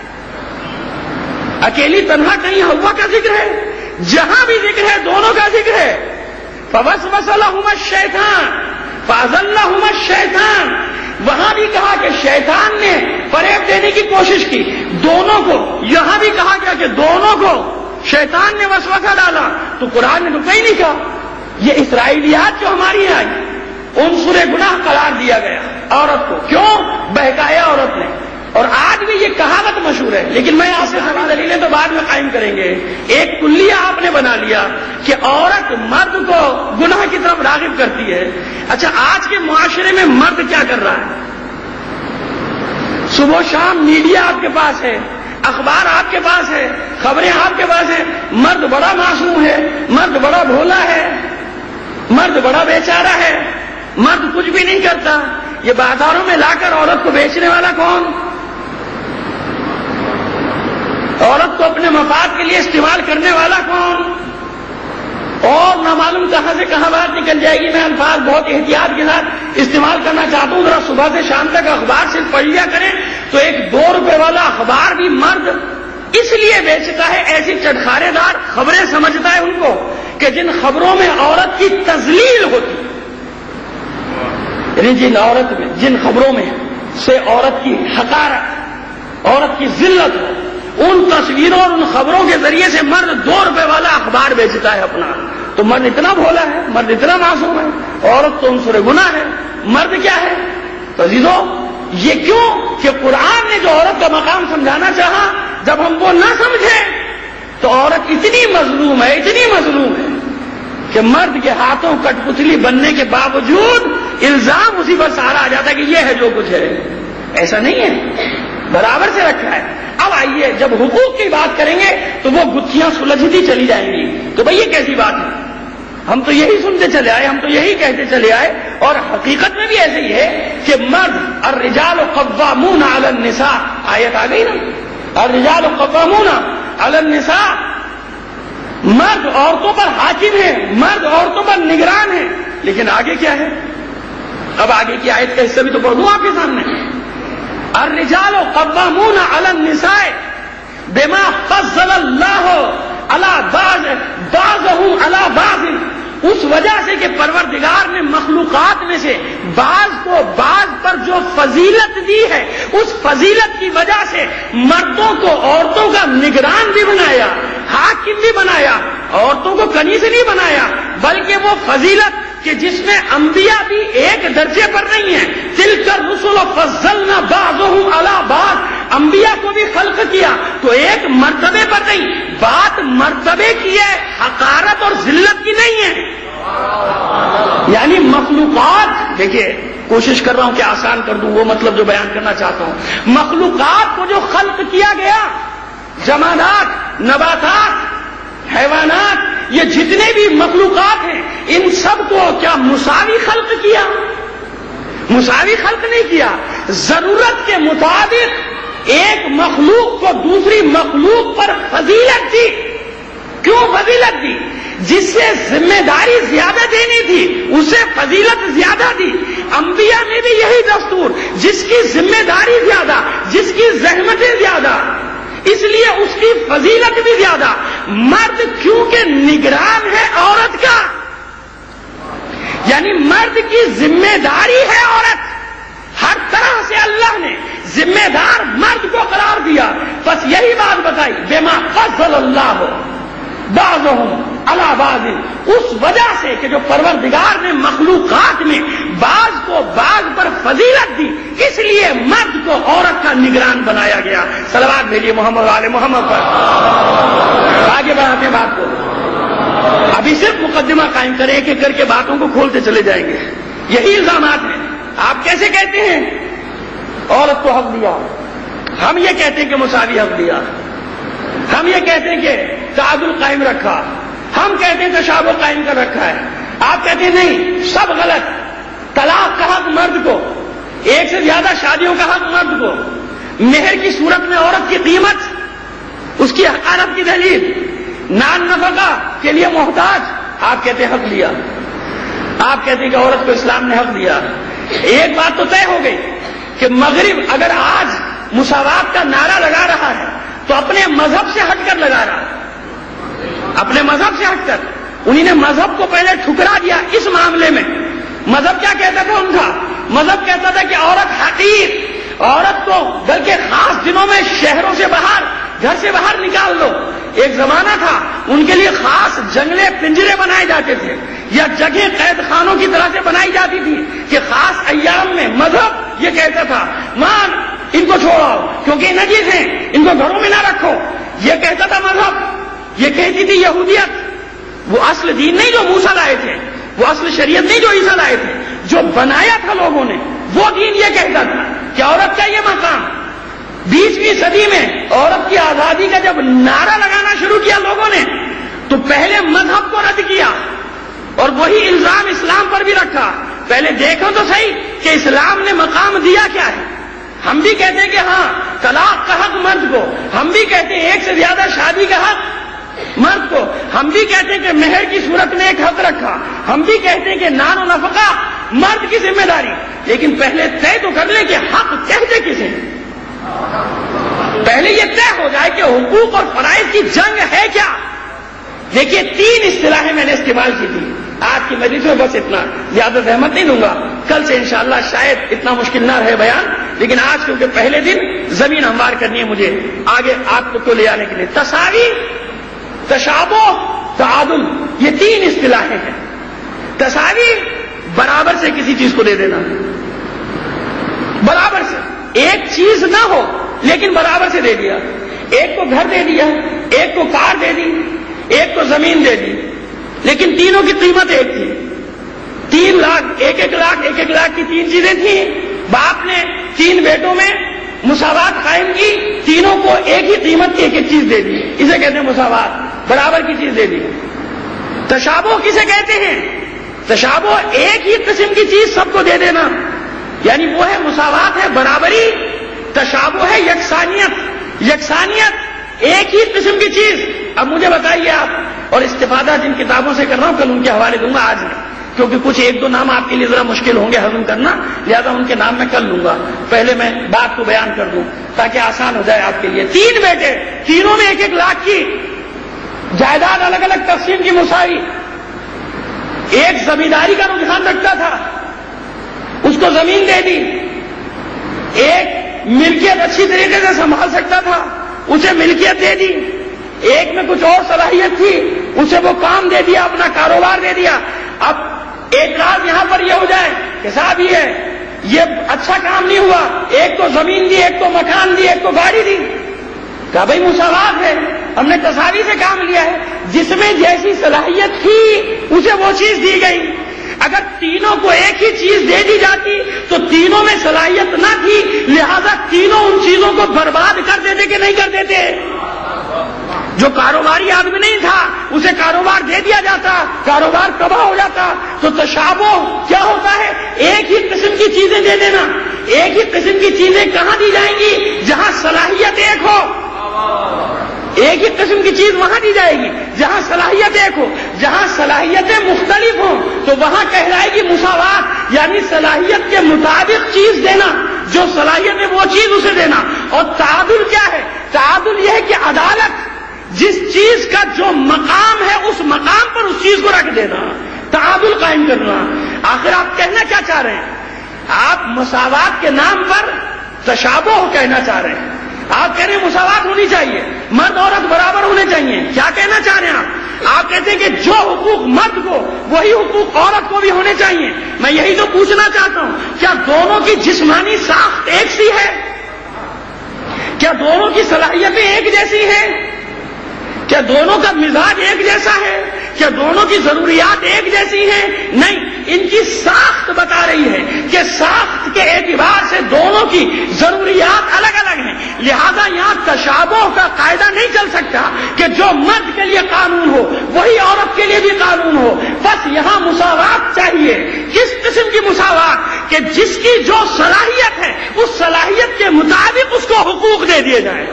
اکیلی تنہا کہیں حوا کا ذکر ہے؟ جہاں بھی ذکر ہے دونوں کا ذکر ہے. فَوَسْوَسَ لَهُمَا الشَّيْطَانُ فَأَزَلَّهُمَا الشَّيْطَانُ. وہاں بھی کہا کہ شیطان نے فریب دینے کی کوشش کی دونوں کو. یہاں بھی کہا گیا کہ دونوں کو شیطان نے وسوسہ ڈالا. تو قرآن نے تو کہیں نہیں کہا. یہ اسرائیلیات جو ہماری ہیں عنصر گناہ قرار دیا گیا عورت کو. کیوں بہکایا عورت نے؟ اور آج بھی یہ کہاوت مشہور ہے، لیکن میں آپ سے ساری دلیلیں تو بعد میں قائم کریں گے. ایک کلیہ آپ نے بنا لیا کہ عورت مرد کو گناہ کی طرف راغب کرتی ہے. اچھا، آج کے معاشرے میں مرد کیا کر رہا ہے؟ صبح شام میڈیا آپ کے پاس ہے، اخبار آپ کے پاس ہے، خبریں آپ کے پاس ہیں. مرد بڑا معصوم ہے، مرد بڑا بھولا ہے، مرد بڑا بیچارہ ہے، مرد کچھ بھی نہیں کرتا. یہ بازاروں میں لا کر عورت کو بیچنے والا کون؟ عورت کو اپنے مفاد کے لیے استعمال کرنے والا کون؟ اور نہ معلوم کہاں سے کہاں بات نکل جائے گی. میں الفاظ بہت احتیاط کے ساتھ استعمال کرنا چاہتا ہوں. ذرا صبح سے شام تک اخبار صرف پڑھ لیا کریں تو ایک 2 روپے والا اخبار بھی مرد اس لیے بیچتا ہے، ایسی چٹخارے دار خبریں سمجھتا ہے ان کو کہ جن خبروں میں عورت کی تذلیل ہوتی، یعنی جن خبروں میں سے عورت کی حقارت، عورت کی ذلت ہو، ان تصویروں اور ان خبروں کے ذریعے سے مرد 2 روپے والا اخبار بیچتا ہے اپنا. تو مرد اتنا بھولا ہے، مرد اتنا معصوم ہے، عورت تو عنصر گناہ ہے. مرد کیا ہے؟ تو عزیزو، یہ کیوں کہ قرآن نے جو عورت کا مقام سمجھانا چاہا، جب ہم وہ نہ سمجھیں تو عورت اتنی مظلوم ہے، اتنی مظلوم ہے کہ مرد کے ہاتھوں کٹ پتلی بننے کے باوجود الزام اسی پر سہارا آ جاتا ہے کہ یہ ہے جو کچھ ہے. ایسا نہیں ہے، برابر سے رکھا ہے. اب آئیے جب حقوق کی بات کریں گے تو وہ گتھیاں سلجھتی چلی جائیں گی. تو بھئی یہ کیسی بات ہے؟ ہم تو یہی سنتے چلے آئے، ہم تو یہی کہتے چلے آئے، اور حقیقت میں بھی ایسے ہی ہے کہ مرد الرجال قوامون علی النساء، آیت آ گئی نا، الرجال قوامون علی النساء، مرد عورتوں پر حاکم ہے، مرد عورتوں پر نگران ہے. لیکن آگے کیا ہے؟ اب آگے کی آیت کا حصہ بھی تو پڑھ دوں آپ کے سامنے. الرجال قوامون علی النساء بما فضل اللہ علی بعضهم علی بعض، اس وجہ سے کہ پروردگار نے مخلوقات میں سے بعض کو بعض پر جو فضیلت دی ہے، اس فضیلت کی وجہ سے مردوں کو عورتوں کا نگران بھی بنایا، حاکم بھی بنایا، عورتوں کو کنی سے نہیں بنایا، بلکہ وہ فضیلت کہ جس میں انبیاء بھی ایک درجے پر نہیں ہیں. تلک الرسل فضلنا بعضهم علی بعض، انبیاء کو بھی خلق کیا تو ایک مرتبے پر نہیں، بات مرتبے کی ہے، حقارت اور ذلت کی نہیں ہے. یعنی مخلوقات، دیکھیے کوشش کر رہا ہوں کہ آسان کر دوں وہ مطلب جو بیان کرنا چاہتا ہوں. مخلوقات کو جو خلق کیا گیا، جمادات، نباتات، حیوانات، یہ جتنے بھی مخلوقات ہیں، ان سب کو کیا مساوی خلق کیا؟ مساوی خلق نہیں کیا. ضرورت کے مطابق ایک مخلوق کو دوسری مخلوق پر فضیلت دی. کیوں فضیلت دی؟ جس سے ذمہ داری زیادہ دینی تھی اسے فضیلت زیادہ دی. انبیاء میں بھی یہی دستور، جس کی ذمہ داری زیادہ، جس کی زحمتیں زیادہ، اس لیے اس کی فضیلت بھی زیادہ. مرد کیونکہ نگران ہے عورت کا، یعنی مرد کی ذمہ داری ہے عورت، ہر طرح سے اللہ نے ذمہ دار مرد کو قرار دیا. بس یہی بات بتائی، بما فضل اللہ بعضهم علی بعض، اس وجہ سے کہ جو پروردگار نے مخلوقات میں بعض کو بعض پر فضیلت دی، اس لیے مرد کو عورت کا نگران بنایا گیا. صلوات بھیجیے محمد والے محمد پر. آگے بڑھاتے ہیں بات کو. ابھی صرف مقدمہ قائم کریں، ایک ایک کر کے باتوں کو کھولتے چلے جائیں گے. یہی الزامات ہیں. آپ کیسے کہتے ہیں عورت کو حق دیا؟ ہم یہ کہتے ہیں کہ مساوی حق دیا، ہم یہ کہتے ہیں کہ تعادل قائم رکھا، ہم کہتے ہیں تشابہ قائم کر رکھا ہے. آپ کہتے ہیں نہیں، سب غلط. طلاق کا حق مرد کو، ایک سے زیادہ شادیوں کا حق مرد کو، مہر کی صورت میں عورت کی قیمت، اس کی حقارت کی دلیل، نان نفقہ کے لیے محتاج، آپ کہتے ہیں حق دیا. آپ کہتے ہیں کہ عورت کو اسلام نے حق دیا. ایک بات تو طے ہو گئی کہ مغرب اگر آج مساوات کا نعرہ لگا رہا ہے تو اپنے مذہب سے ہٹ کر لگا رہا ہے، اپنے مذہب سے ہٹ کر. انہی نے مذہب کو پہلے ٹھکرا دیا اس معاملے میں. مذہب کیا کہتا تھا ان کا؟ مذہب کہتا تھا کہ عورت حقیر، عورت کو بلکہ خاص دنوں میں شہروں سے باہر، گھر سے باہر نکال دو. ایک زمانہ تھا ان کے لیے خاص جنگلے پنجرے بنائے جاتے تھے یا جگہ قید خانوں کی طرح سے بنائی جاتی تھی کہ خاص ایام میں مذہب یہ کہتا تھا مان ان کو چھوڑاؤ کیونکہ یہ نجس ہیں، ان کو گھروں میں نہ رکھو. یہ کہتا تھا مذہب، یہ کہتی تھی یہودیت. وہ اصل دین نہیں جو موسیٰ لائے تھے، وہ اصل شریعت نہیں جو عیسیٰ لائے تھے، جو بنایا تھا لوگوں نے، وہ دین یہ کہتا تھا کہ عورت کا یہ مقام. 20ویں صدی میں عورت کی آزادی کا جب نعرہ لگانا شروع کیا لوگوں نے، تو پہلے مذہب کو رد کیا اور وہی الزام اسلام پر بھی رکھا. پہلے دیکھو تو صحیح کہ اسلام نے مقام دیا کیا ہے. ہم بھی کہتے ہیں کہ ہاں طلاق کا حق مرد کو، ہم بھی کہتے ہیں ایک سے زیادہ شادی کا حق مرد کو، ہم بھی کہتے ہیں کہ مہر کی صورت میں ایک حق رکھا، ہم بھی کہتے ہیں کہ نان و نفقہ مرد کی ذمہ داری. لیکن پہلے طے تو کر لیں کہ حق کہتے کسے. پہلے یہ طے ہو جائے کہ حقوق اور فرائض کی جنگ ہے کیا. دیکھیے 3 اصطلاحیں میں نے استعمال کی تھی. آج کی مجلس میں بس اتنا، زیادہ زحمت نہیں دوں گا. کل سے انشاءاللہ شاید اتنا مشکل نہ رہے بیان، لیکن آج کیونکہ پہلے دن زمین ہموار کرنی ہے مجھے آگے آپ کو لے آنے کے لیے. تساوی، تشابہ، تعادل، یہ 3 اصطلاحیں ہیں. تساوی برابر سے کسی چیز کو دے دینا، برابر سے ایک چیز نہ ہو لیکن برابر سے دے دیا. ایک کو گھر دے دیا، ایک کو کار دے دی، ایک کو زمین دے دی، لیکن تینوں کی قیمت ایک تھی. 3 لاکھ، 1-1 لاکھ، 1-1 لاکھ کی 3 چیزیں تھیں. باپ نے 3 بیٹوں میں مساوات قائم کی، تینوں کو ایک ہی قیمت کی 1-1 چیز دے دی. اسے کہتے ہیں مساوات، برابر کی چیز دے دی. تشابہ کسے کہتے ہیں؟ تشابہ ایک ہی قسم کی چیز سب کو دے دینا، یعنی وہ ہے مساوات، ہے برابری. تشابہ ہے یکسانیت، یکسانیت ایک ہی قسم کی چیز. اب مجھے بتائیے آپ، اور استفادہ جن کتابوں سے کر رہا ہوں کل ان کے حوالے دوں گا، آج نہیں، کیونکہ کچھ 1-2 نام آپ کے لیے ذرا مشکل ہوں گے ہضم کرنا، لہذا ان کے نام میں کل لوں گا. پہلے میں بات کو بیان کر دوں تاکہ آسان ہو جائے آپ کے لیے. 3 بیٹے، تینوں میں 1-1 لاکھ کی جائیداد، الگ الگ تقسیم کی مساوی. ایک زمینداری کا رجحان رکھتا تھا، اس کو زمین دے دی. ایک ملکیت اچھی طریقے سے سنبھال سکتا تھا، اسے ملکیت دے دی. ایک میں کچھ اور صلاحیت تھی، اسے وہ کام دے دیا، اپنا کاروبار دے دیا. اب اعتراض یہاں پر یہ ہو جائے کہ صاحب یہ اچھا کام نہیں ہوا، ایک کو زمین دی، ایک کو مکان دی، ایک کو گاڑی دی. کہا بھائی مساوات ہے، ہم نے تساوی سے کام لیا ہے. جس میں جیسی صلاحیت تھی اسے وہ چیز دی گئی. اگر تینوں کو ایک ہی چیز دے دی جاتی تو تینوں میں صلاحیت نہ تھی، لہذا تینوں ان چیزوں کو برباد کر دیتے کہ نہیں کر دیتے. جو کاروباری آدمی نہیں تھا اسے کاروبار دے دیا جاتا، کاروبار تباہ ہو جاتا. تو تشابہ کیا ہوتا ہے؟ ایک ہی قسم کی چیزیں دے دینا. ایک ہی قسم کی چیزیں کہاں دی جائیں گی؟ جہاں صلاحیت ایک ہو. ایک ہی قسم کی چیز وہاں دی جائے گی جہاں صلاحیت ایک ہو. جہاں صلاحیتیں مختلف ہوں تو وہاں کہلائے گی مساوات، یعنی صلاحیت کے مطابق چیز دینا، جو صلاحیت ہے وہ چیز اسے دینا. اور تعادل کیا ہے؟ تعادل یہ ہے کہ عدالت، جس چیز کا جو مقام ہے اس مقام پر اس چیز کو رکھ دینا، تعادل قائم کرنا. آخر آپ کہنا کیا چاہ رہے ہیں؟ آپ مساوات کے نام پر تشابہ کہنا چاہ رہے ہیں. آپ کہہ رہے ہیں مساوات ہونی چاہیے، مرد عورت برابر ہونے چاہیے. کیا کہنا چاہ رہے ہیں آپ کہتے ہیں کہ جو حقوق مرد کو وہی حقوق عورت کو بھی ہونے چاہیے. میں یہی تو پوچھنا چاہتا ہوں، کیا دونوں کی جسمانی ساخت ایک سی ہے؟ کیا دونوں کی صلاحیتیں ایک جیسی ہیں؟ کیا دونوں کا مزاج ایک جیسا ہے؟ کیا دونوں کی ضروریات ایک جیسی ہیں؟ نہیں، ان کی ساخت بتا رہی ہے کہ ساخت کے اعتبار سے دونوں کی ضروریات الگ الگ ہیں. لہذا یہاں تشابہ کا قاعدہ نہیں چل سکتا کہ جو مرد کے لیے قانون ہو وہی عورت کے لیے بھی قانون ہو. بس یہاں مساوات چاہیے. کس قسم کی مساوات؟ کہ جس کی جو صلاحیت ہے اس صلاحیت کے مطابق اس کو حقوق دے دیے جائیں.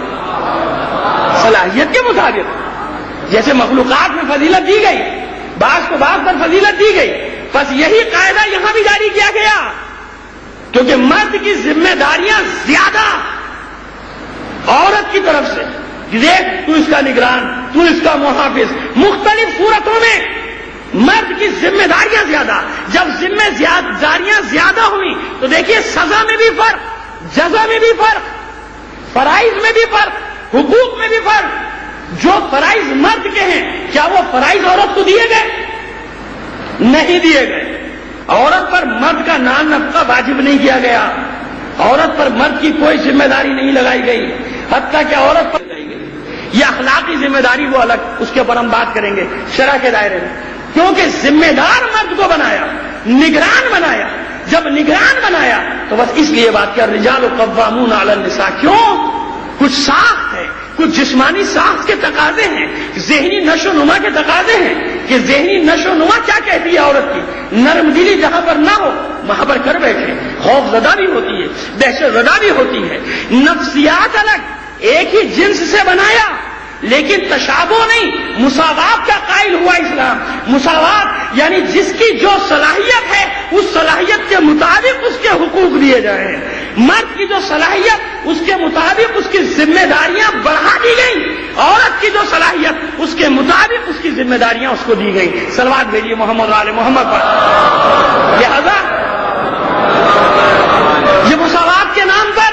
صلاحیت کے مطابق، جیسے مخلوقات میں فضیلت دی گئی، بعض کو بعض پر فضیلت دی گئی، بس یہی قاعدہ یہاں بھی جاری کیا گیا. کیونکہ مرد کی ذمہ داریاں زیادہ عورت کی طرف سے، دیکھ تو اس کا نگران، تو اس کا محافظ. مختلف صورتوں میں مرد کی ذمہ داریاں زیادہ. جب ذمہ داریاں زیادہ ہوئی تو دیکھیے سزا میں بھی فرق، جزا میں بھی فرق، فرائض میں بھی فرق، حقوق میں بھی فرق. جو فرائض مرد کے ہیں کیا وہ فرائض عورت کو دیے گئے؟ نہیں دیے گئے. عورت پر مرد کا نان نفقہ واجب نہیں کیا گیا. عورت پر مرد کی کوئی ذمہ داری نہیں لگائی گئی، حتیٰ کہ عورت پر لگائی گئی. یہ اخلاقی ذمہ داری وہ الگ، اس کے اوپر ہم بات کریں گے شرع کے دائرے میں. کیونکہ ذمہ دار مرد کو بنایا، نگران بنایا. جب نگران بنایا تو بس اس لیے بات کیا الرجال قوامون علی النساء. کیوں؟ کچھ ساخت ہے، کچھ جسمانی ساخت کے تقاضے ہیں، ذہنی نشو نما کے تقاضے ہیں. کہ ذہنی نشو نما کیا کہتی ہے عورت کی؟ نرم دلی جہاں پر نہ ہو وہاں پر کر بیٹھے. خوف زدہ بھی ہوتی ہے، دہشت زدہ بھی ہوتی ہے. نفسیات الگ، ایک ہی جنس سے بنایا لیکن تشابہ نہیں، مساوات کا قائل ہوا اسلام. مساوات یعنی جس کی جو صلاحیت ہے اس صلاحیت کے مطابق اس کے حقوق دیے جائیں. مرد کی جو صلاحیت اس کے مطابق اس کی ذمہ داریاں بڑھا دی گئیں، عورت کی جو صلاحیت اس کے مطابق اس کی ذمہ داریاں اس کو دی گئیں. صلوات بھیجیے محمد آل محمد پر. لہذا یہ مساوات کے نام پر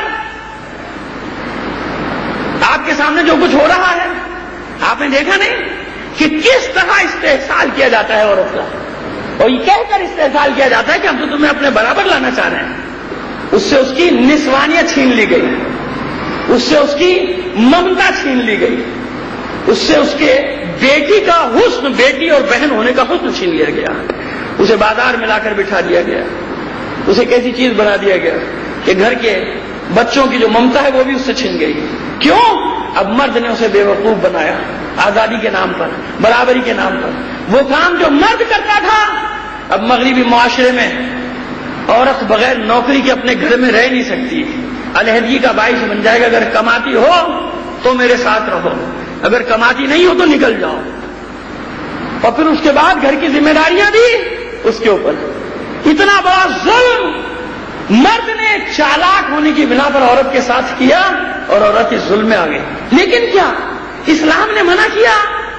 آپ کے سامنے جو کچھ ہو رہا ہے آپ نے دیکھا نہیں کہ کس طرح استحصال کیا جاتا ہے عورت کا، اور یہ کہہ کر استحصال کیا جاتا ہے کہ ہم تو تمہیں اپنے برابر لانا چاہ رہے ہیں. اس سے اس کی نسوانیت چھین لی گئی، اس سے اس کی ممتا چھین لی گئی، اس سے اس کے بیٹی کا حسن، بیٹی اور بہن ہونے کا حسن چھین لیا گیا. اسے بازار میں لا کر بٹھا دیا گیا، اسے کیسی چیز بنا دیا گیا کہ گھر کے بچوں کی جو ممتا ہے وہ بھی اس سے چھن گئی. کیوں؟ اب مرد نے اسے بے وقوف بنایا آزادی کے نام پر، برابری کے نام پر. وہ کام جو مرد کرتا تھا اب مغربی معاشرے میں عورت بغیر نوکری کے اپنے گھر میں رہ نہیں سکتی. علیحدگی کا باعث بن جائے گا. اگر کماتی ہو تو میرے ساتھ رہو، اگر کماتی نہیں ہو تو نکل جاؤ. اور پھر اس کے بعد گھر کی ذمہ داریاں بھی اس کے اوپر. اتنا بڑا ظلم مرد نے چالاک ہونے کی بنا پر عورت کے ساتھ کیا اور عورت اس ظلم میں آ گئی. لیکن کیا اسلام نے منع کیا؟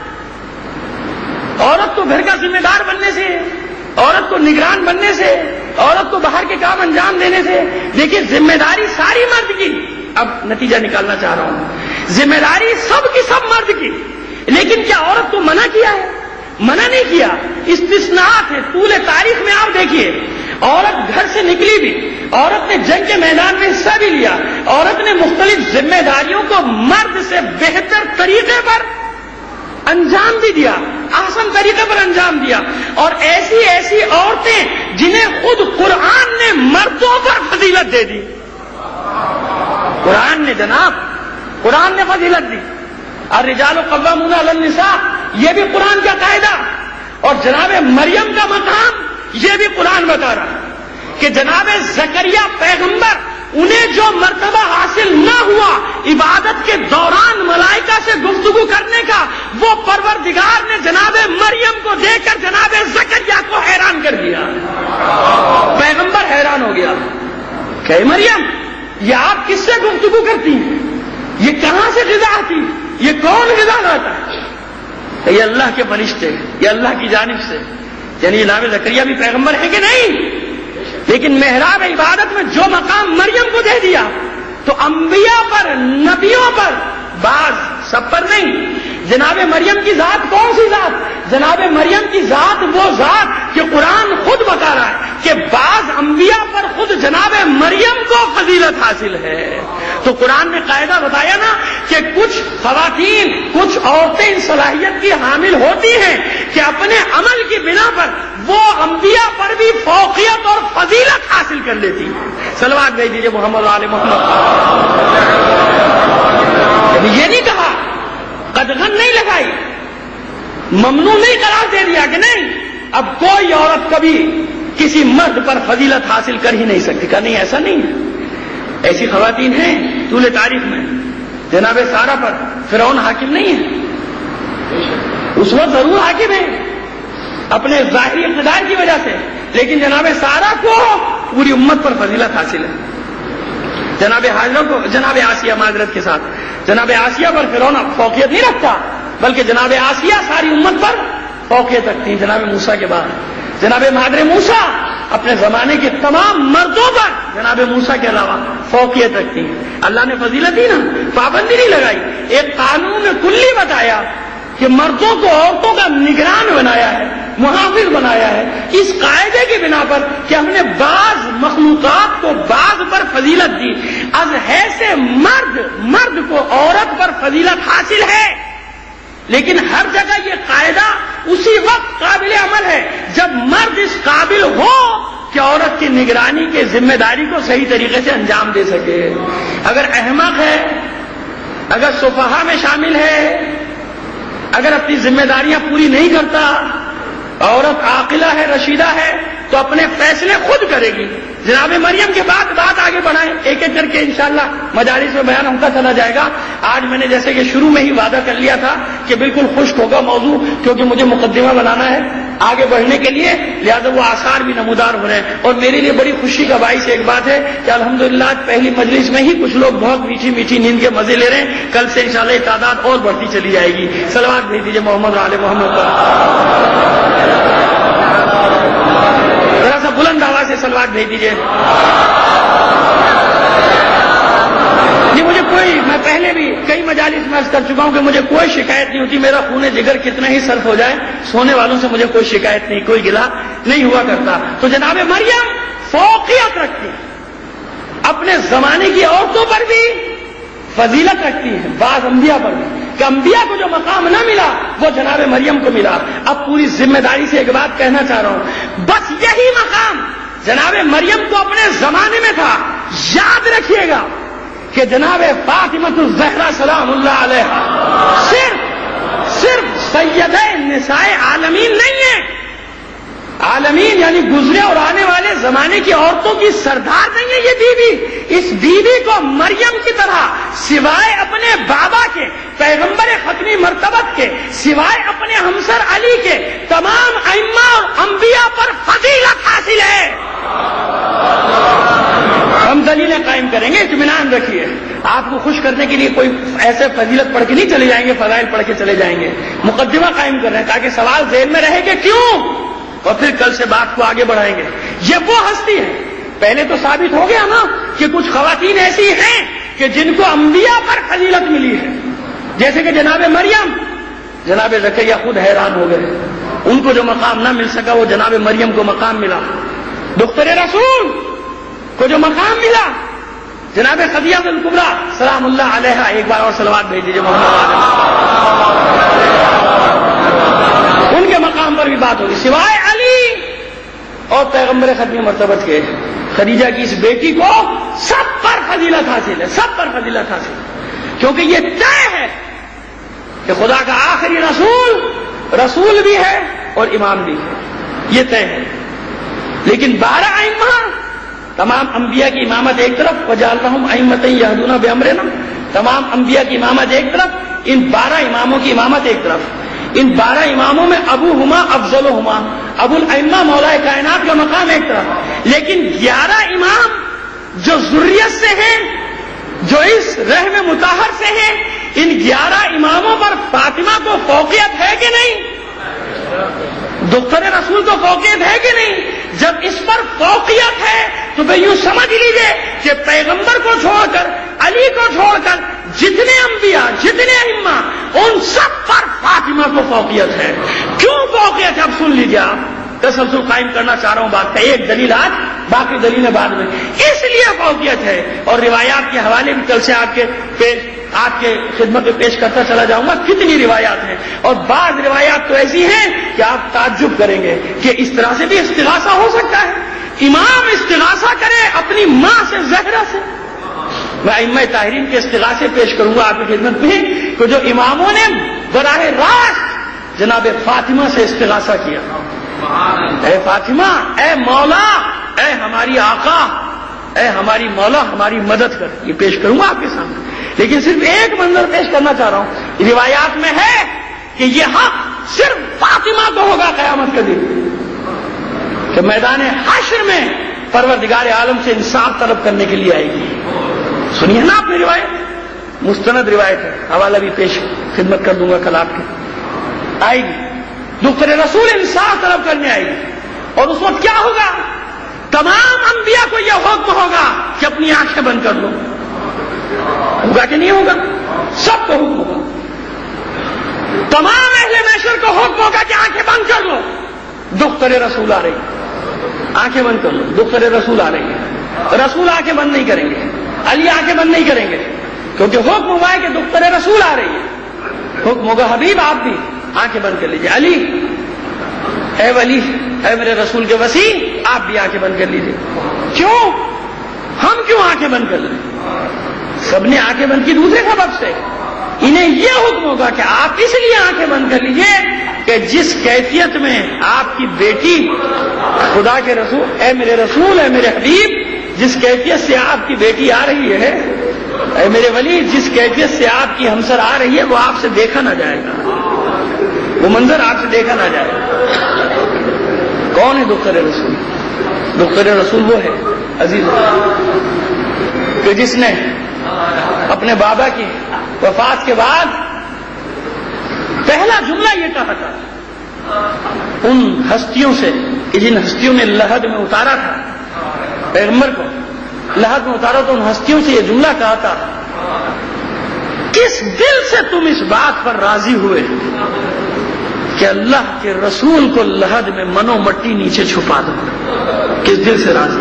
عورت کو گھر کا ذمہ دار بننے سے، عورت کو نگران بننے سے، عورت کو باہر کے کام انجام دینے سے. دیکھیے ذمہ داری ساری مرد کی. اب نتیجہ نکالنا چاہ رہا ہوں، ذمہ داری سب کی سب مرد کی. لیکن کیا عورت کو منع کیا ہے؟ منع نہیں کیا. استثناءات ہیں. طول تاریخ میں آپ دیکھیے عورت گھر سے نکلی بھی، عورت نے جنگ کے میدان میں حصہ بھی لیا، عورت نے مختلف ذمہ داریوں کو مرد سے بہتر طریقے پر انجام بھی دیا، آسان طریقے پر انجام دیا. اور ایسی ایسی عورتیں جنہیں خود قرآن نے مردوں پر فضیلت دے دی. قرآن نے جناب، قرآن نے فضیلت دی. الرجال قوامون علی النساء یہ بھی قرآن کا قاعدہ. اور جناب مریم کا مقام یہ بھی قرآن بتا رہا کہ جناب زکریا پیغمبر انہیں جو مرتبہ حاصل نہ ہوا عبادت کے دوران ملائکہ سے گفتگو کرنے کا، وہ پروردگار نے جناب مریم کو دیکھ کر جناب زکریا کو حیران کر دیا. پیغمبر حیران ہو گیا کہ مریم یہ آپ کس سے گفتگو کرتی ہیں؟ یہ کہاں سے غذا آتی؟ یہ کون غذا لاتا ہے؟ یہ اللہ کے فرشتے، یہ اللہ کی جانب سے. یعنی جناب زکریا بھی پیغمبر ہے کہ نہیں؟ لیکن محراب عبادت میں جو مقام مریم کو دے دیا تو انبیاء پر، نبیوں پر، بعض سب پر نہیں. جناب مریم کی ذات کون سی ذات؟ جناب مریم کی ذات وہ ذات کہ قرآن خود بتا رہا ہے کہ بعض انبیاء پر خود جناب مریم کو فضیلت حاصل ہے. تو قرآن نے قاعدہ بتایا نا کہ کچھ خواتین، کچھ عورتیں ان صلاحیت کی حامل ہوتی ہیں کہ اپنے عمل کی بنا پر وہ انبیاء پر بھی فوقیت اور فضیلت حاصل کر لیتی ہیں. صلوات بھیج دیجیے محمد آل محمد. یہ نہیں کہا، قدغن نہیں لگائی، ممنوع نہیں قرار دے دیا کہ نہیں اب کوئی عورت کبھی کسی مرد پر فضیلت حاصل کر ہی نہیں سکتی. کہ نہیں، ایسا نہیں ہے. ایسی خواتین ہیں طول تاریخ میں. جناب سارا پر فرعون حاکم نہیں ہے، اس وقت ضرور حاکم ہے اپنے ظاہری اقتدار کی وجہ سے، لیکن جناب سارا کو پوری امت پر فضیلت حاصل ہے. جناب حاجرہ کو، جناب آسیہ معذرت کے ساتھ، جناب آسیہ پر فرعون فوقیت نہیں رکھتا، بلکہ جناب آسیہ ساری امت پر فوقیت رکھتی ہیں. جناب موسیٰ کے بعد جناب مادر موسیٰ اپنے زمانے کے تمام مردوں پر جناب موسیٰ کے علاوہ فوقیت رکھتی ہیں. اللہ نے فضیلت دی نا، پابندی نہیں لگائی. ایک قانون کلی بتایا کہ مردوں کو عورتوں کا نگران بنایا ہے، محافظ بنایا ہے. اس قاعدے کی بنا پر کہ ہم نے بعض مخلوقات کو بعض پر فضیلت دی، از حیث مرد کو عورت پر فضیلت حاصل ہے، لیکن ہر جگہ یہ قاعدہ اسی وقت قابل عمل ہے جب مرد اس قابل ہو کہ عورت کی نگرانی کے ذمہ داری کو صحیح طریقے سے انجام دے سکے۔ اگر احمق ہے، اگر سفہا میں شامل ہے، اگر اپنی ذمہ داریاں پوری نہیں کرتا، عورت عاقلہ ہے، رشیدہ ہے، تو اپنے فیصلے خود کرے گی۔ جناب مریم کے بعد بات آگے بڑھائیں، ایک ایک کر کے انشاءاللہ مجالس میں بیان ہوتا چلا جائے گا۔ آج میں نے جیسے کہ شروع میں ہی وعدہ کر لیا تھا کہ بالکل خشک ہوگا موضوع، کیونکہ مجھے مقدمہ بنانا ہے آگے بڑھنے کے لیے، لہذا وہ آثار بھی نمودار ہو رہے ہیں۔ اور میرے لیے بڑی خوشی کا باعث ایک بات ہے کہ الحمدللہ آج پہلی مجلس میں ہی کچھ لوگ بہت میٹھی میٹھی نیند کے مزے لے رہے ہیں، کل سے انشاءاللہ یہ تعداد اور بڑھتی چلی جائے گی۔ صلوات بھیج دیجیے محمد و آل محمد پر، ذرا سا بلند آواز سے صلوات بھیج دیجیے۔ جی مجھے کوئی، میں پہلے بھی کئی مجالس میں عرض کر چکا ہوں کہ مجھے کوئی شکایت نہیں ہوتی، میرا خون جگر کتنا ہی صرف ہو جائے، سونے والوں سے مجھے کوئی شکایت نہیں، کوئی گلہ نہیں ہوا کرتا۔ تو جناب مریم فوقیت رکھتی، اپنے زمانے کی عورتوں پر بھی فضیلت رکھتی ہے، بعض انبیاء پر بھی، کہ انبیاء کو جو مقام نہ ملا وہ جناب مریم کو ملا۔ اب پوری ذمہ داری سے ایک بات کہنا چاہ رہا ہوں، بس یہی مقام جناب مریم کو اپنے زمانے میں تھا۔ یاد رکھیے گا کہ جناب فاطمہ الزہرا سلام اللہ علیہا صرف سیدہ نساء عالمین نہیں ہے، عالمین یعنی گزرے اور آنے والے زمانے کی عورتوں کی سردار نہیں ہے یہ بی بی۔ اس بی بی کو مریم کی طرح سوائے اپنے بابا کے پیغمبر ختمی مرتبت کے، سوائے اپنے ہمسر علی کے، تمام ائمہ اور انبیاء پر فضیلت حاصل ہے۔ ہم دلیلیں قائم کریں گے، اطمینان رکھیے۔ آپ کو خوش کرنے کے لیے کوئی ایسے فضیلت پڑھ کے نہیں چلے جائیں گے، فضائل پڑھ کے چلے جائیں گے، مقدمہ قائم کر رہے ہیں تاکہ سوال ذہن میں رہے کہ کیوں، اور پھر کل سے بات کو آگے بڑھائیں گے۔ یہ وہ ہستی ہے، پہلے تو ثابت ہو گیا نا کہ کچھ خواتین ایسی ہیں کہ جن کو انبیاء پر فضیلت ملی ہے، جیسے کہ جناب مریم، جناب زکریا خود حیران ہو گئے، ان کو جو مقام نہ مل سکا وہ جناب مریم کو مقام ملا۔ دختر رسول کو جو مقام ملا جناب خدیجہ الکبریٰ سلام اللہ علیہا، ایک بار اور صلوات بھیج دیجیے محمد علیہ، ان کے مقام پر بھی بات ہوگی۔ سوائے علی اور پیغمبر ختمی مرتبت کے، خدیجہ کی اس بیٹی کو سب پر فضیلت حاصل ہے، سب پر فضیلت حاصل ہے، کیونکہ یہ طے ہے کہ خدا کا آخری رسول بھی ہے اور امام بھی ہے، یہ طے ہے۔ لیکن 12 ائمہ، تمام انبیاء کی امامت ایک طرف، وجعلناہم ائمۃ یہدون بامرنا، تمام انبیاء کی امامت ایک طرف، ان 12 اماموں کی امامت ایک طرف۔ ان 12 اماموں میں ابوہما افضلہما، ابو الائمہ مولا کائنات کا مقام ایک طرف، لیکن 11 امام جو ذریت سے ہیں، جو اس رحم مطہر سے ہیں، ان 11 اماموں پر فاطمہ کو فوقیت ہے کہ نہیں؟ دختر رسول کو فوقیت ہے کہ نہیں؟ جب اس پر فوقیت ہے تو پھر یوں سمجھ لیجیے کہ پیغمبر کو چھوڑ کر، علی کو چھوڑ کر جتنے انبیاء، جتنے ائمہ، ان سب پر فاطمہ کو فوقیت ہے۔ کیوں فوقیت ہے اب سن لیجیے، آپ تسلسل قائم کرنا چاہ رہا ہوں بات کا، ایک دلیل آج، باقی دلیلیں بعد میں۔ اس لیے فوقیت ہے، اور روایات کے حوالے بھی کل سے آپ کے خدمت میں پیش کرتا چلا جاؤں گا، کتنی روایات ہیں، اور بعض روایات تو ایسی ہیں کہ آپ تعجب کریں گے کہ اس طرح سے بھی استغاثہ ہو سکتا ہے، امام استغاثہ کرے اپنی ماں سے، زہرا سے۔ میں ائمہ طاہرین کے استغاثے پیش کروں گا آپ کی خدمت میں کہ جو اماموں نے براہ راست جناب فاطمہ سے استغاثہ کیا، اے فاطمہ، اے مولا، اے ہماری آقا، اے ہماری مولا، ہماری مدد کر، یہ پیش کروں گا آپ کے سامنے۔ لیکن صرف ایک منظر پیش کرنا چاہ رہا ہوں، روایات میں ہے کہ یہ حق صرف فاطمہ کو ہوگا قیامت کے دن، کہ میدان حشر میں پروردگار عالم سے انصاف طلب کرنے کے لیے آئے گی۔ سنیے نا آپ نے روایت، مستند روایت ہے، حوالہ بھی پیش خدمت کر دوں گا کل آپ کے، آئے گی دختر رسول انصاف طلب کرنے آئے گی، اور اس وقت کیا ہوگا؟ تمام انبیاء کو یہ حکم ہوگا کہ اپنی آنکھیں بند کر لو، ہوگا کہ نہیں ہوگا؟ سب کو حکم ہوگا، تمام اہل محشر کو حکم ہوگا کہ آنکھیں بند کر لو۔ دختر رسول آ رہی ہے، آنکھیں بند کر لو، دختر رسول آ رہی ہے، رسول آنکھیں بند نہیں کریں گے، علی آنکھیں بند نہیں کریں گے، کیونکہ حکم ہوا ہے کہ دختر رسول آ رہی ہے، حکم ہوگا حبیب آپ بھی آنکھیں بند کر لیجیے، علی اے ولی اے میرے رسول کے وسیع آپ بھی آنکھیں بند کر لیجیے۔ کیوں؟ ہم کیوں آنکھیں بند کر لیں؟ سب نے آنکھیں بند کی دوسرے سبب سے، انہیں یہ حکم ہوگا کہ آپ اس لیے آنکھیں بند کر لیجیے کہ جس کیفیت میں آپ کی بیٹی خدا کے رسول اے میرے رسول اے میرے حبیب جس کیفیت سے آپ کی بیٹی آ رہی ہے، اے میرے ولی جس کیفیت سے آپ کی ہمسر آ رہی ہے وہ آپ سے دیکھا نہ جائے گا، وہ منظر آپ سے دیکھا نہ جائے گا۔ کون ہے دختر رسول؟ دختر رسول وہ ہے عزیز کہ جس نے اپنے بابا کی وفات کے بعد پہلا جملہ یہ کہا تھا ان ہستیوں سے کہ جن ہستیوں نے لحد میں اتارا تھا پیغمبر کو، لحد میں اتارا تو ان ہستیوں سے یہ جملہ کہا تھا، کس دل سے تم اس بات پر راضی ہوئے کہ اللہ کے رسول کو لحد میں منو مٹی نیچے چھپا دو؟ کس دل سے راضی؟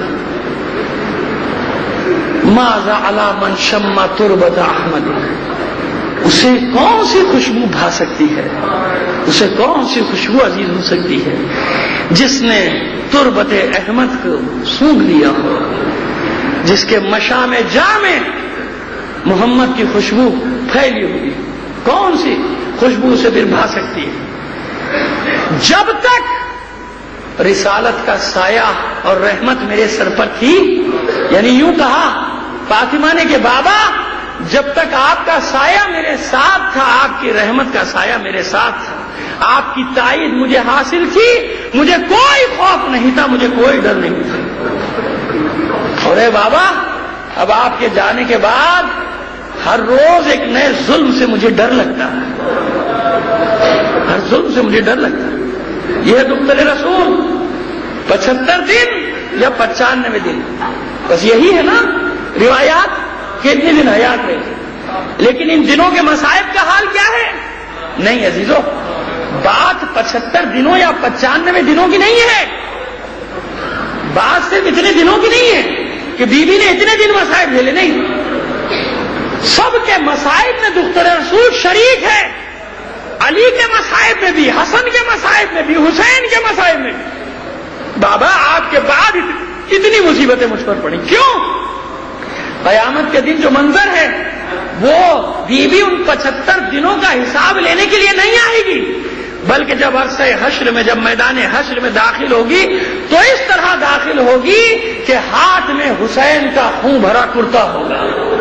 ماذا علی من شم تربت احمد، اسے کون سی خوشبو بھا سکتی ہے، اسے کون سی خوشبو عزیز ہو سکتی ہے جس نے تربت احمد کو سونگھ لیا ہو، جس کے مشام جاں میں محمد کی خوشبو پھیلی ہوئی، کون سی خوشبو اسے پھر بھا سکتی ہے؟ جب تک رسالت کا سایہ اور رحمت میرے سر پر تھی، یعنی یوں کہا فاطمہ نے کہ بابا جب تک آپ کا سایہ میرے ساتھ تھا، آپ کی رحمت کا سایہ میرے ساتھ تھا، آپ کی تائید مجھے حاصل تھی، مجھے کوئی خوف نہیں تھا، مجھے کوئی ڈر نہیں تھا۔ اور اے بابا اب آپ کے جانے کے بعد ہر روز ایک نئے ظلم سے مجھے ڈر لگتا ہے، ہر ظلم سے مجھے ڈر لگتا ہے۔ یہ دختر رسول 75 دن یا 95 دن، بس یہی ہے نا روایات، کتنے دن حیات رہے، لیکن ان دنوں کے مصائب کا حال کیا ہے؟ نہیں عزیزو، بات 75 دنوں یا 95 دنوں کی نہیں ہے، بات صرف اتنے دنوں کی نہیں ہے کہ بیوی نے اتنے دن مصائب جھیلے، نہیں، سب کے مصائب میں دختر رسول شریک ہے، علی کے مصائب میں بھی، حسن کے مصائب میں بھی، حسین کے مصائب میں بھی۔ بابا آپ کے بعد اتنی مصیبتیں مجھ پر پڑیں، کیوں؟ قیامت کے دن جو منظر ہے وہ بیوی ان 75 دنوں کا حساب لینے کے لیے نہیں آئے گی، بلکہ جب عرصہ حشر میں، جب میدان حشر میں داخل ہوگی تو اس طرح داخل ہوگی کہ ہاتھ میں حسین کا خون بھرا کرتا ہوگا۔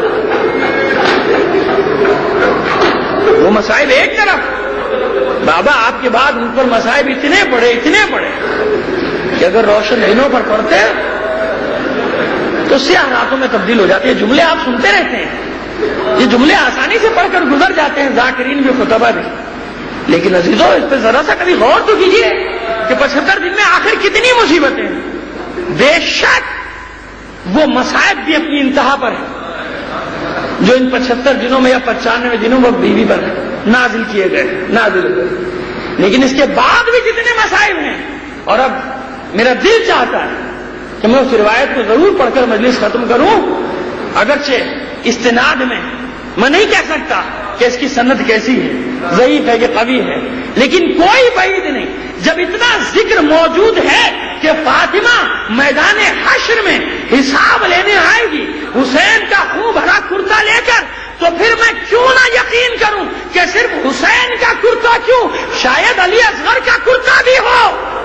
وہ مصائب ایک طرف، بابا آپ کے بعد ان پر مصائب اتنے بڑے کہ اگر روشن دنوں پر پڑتے تو سیاہ راتوں میں تبدیل ہو جاتے ہیں۔ جملے آپ سنتے رہتے ہیں، یہ جملے آسانی سے پڑھ کر گزر جاتے ہیں، ذاکرین بھی خطبہ بھی، لیکن عزیزو اس پہ ذرا سا کبھی غور تو کیجیے کہ 75 دن میں آخر کتنی مصیبتیں ہیں۔ بے شک وہ مصائب بھی اپنی انتہا پر ہیں جو ان 75 دنوں میں یا 95 دنوں میں بیوی پر نازل کیے گئے، نازل ہوئے، لیکن اس کے بعد بھی کتنے مصائب ہیں۔ اور اب میرا دل چاہتا ہے کہ میں اس روایت کو ضرور پڑھ کر مجلس ختم کروں، اگرچہ استناد میں نہیں کہہ سکتا کہ اس کی سند کیسی ہے، ضعیف ہے کہ قوی ہے، لیکن کوئی بعید نہیں جب اتنا ذکر موجود ہے کہ فاطمہ میدان حشر میں حساب لینے آئے گی حسین کا خون بھرا کرتا لے کر، تو پھر میں کیوں نہ یقین کروں کہ صرف حسین کا کرتا کیوں، شاید علی اصغر کا کرتا بھی ہو۔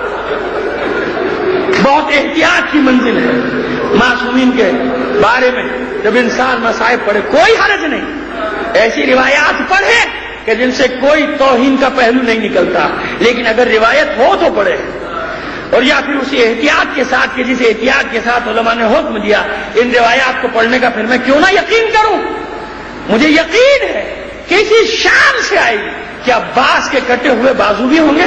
بہت احتیاط کی منزل ہے معصومین کے بارے میں، جب انسان مصائب پڑھے کوئی حرج نہیں، ایسی روایات پڑھے کہ جن سے کوئی توہین کا پہلو نہیں نکلتا، لیکن اگر روایت ہو تو پڑھے، اور یا پھر اسی احتیاط کے ساتھ کہ جس احتیاط کے ساتھ علماء نے حکم دیا ان روایات کو پڑھنے کا، پھر میں کیوں نہ یقین کروں۔ مجھے یقین ہے کہ اسی شان سے آئے گی کہ عباس کے کٹے ہوئے بازو بھی ہوں گے،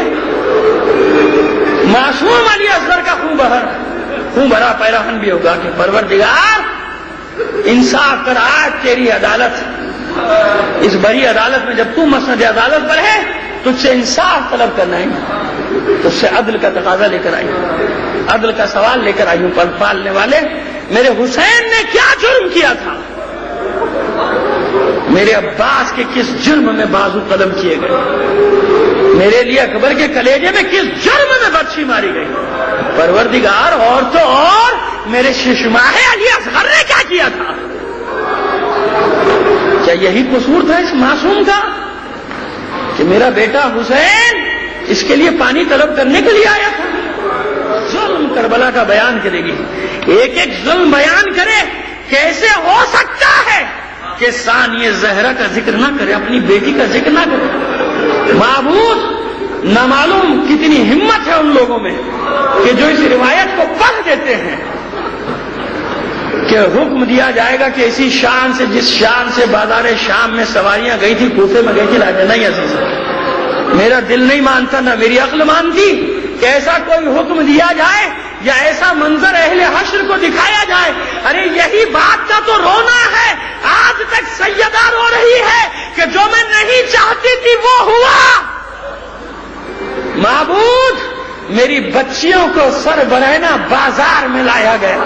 معصوم علی اصغر کا خون بھرا پیراہن بھی ہوگا کہ پروردگار انصاف کر، آج تیری عدالت، اس بڑی عدالت میں جب تو مسند عدالت پر ہے تجھ سے انصاف طلب کرنا ہے، تجھ سے عدل کا تقاضا لے کر آئی ہوں، عدل کا سوال لے کر آئی ہوں۔ پر پالنے والے، میرے حسین نے کیا جرم کیا تھا؟ میرے عباس کے کس جرم میں بازو قلم کیے گئے؟ میرے لیے اکبر کے کلیجے میں کس جرم میں برچھی ماری گئی؟ پروردگار، اور تو اور میرے ششماہ علی اصغر نے کیا کیا تھا؟ کیا یہی قصور تھا اس معصوم کا کہ میرا بیٹا حسین اس کے لیے پانی طلب کرنے کے لیے آیا تھا؟ ظلم کربلا کا بیان کرے گی، ایک ایک ظلم بیان کرے۔ کیسے ہو سکتا ہے کہ ثانیہ زہرا کا ذکر نہ کرے، اپنی بیٹی کا ذکر نہ کرے؟ معبود، نہ معلوم کتنی ہمت ہے ان لوگوں میں کہ جو اس روایت کو پڑھ دیتے ہیں کہ حکم دیا جائے گا کہ اسی شان سے جس شان سے بازار شام میں سواریاں گئی تھی، کوفے میں گئی تھی، لاجا نہیں عزیز، میرا دل نہیں مانتا، نہ میری عقل مانتی کہ ایسا کوئی حکم دیا جائے یا ایسا منظر اہل حشر کو دکھایا جائے۔ ارے یہی بات کا تو رونا ہے، آج تک سیدہ رو رہی ہے کہ جو میں نہیں چاہتی تھی وہ ہوا۔ معبود، میری بچیوں کو سر برہنہ بازار میں لایا گیا۔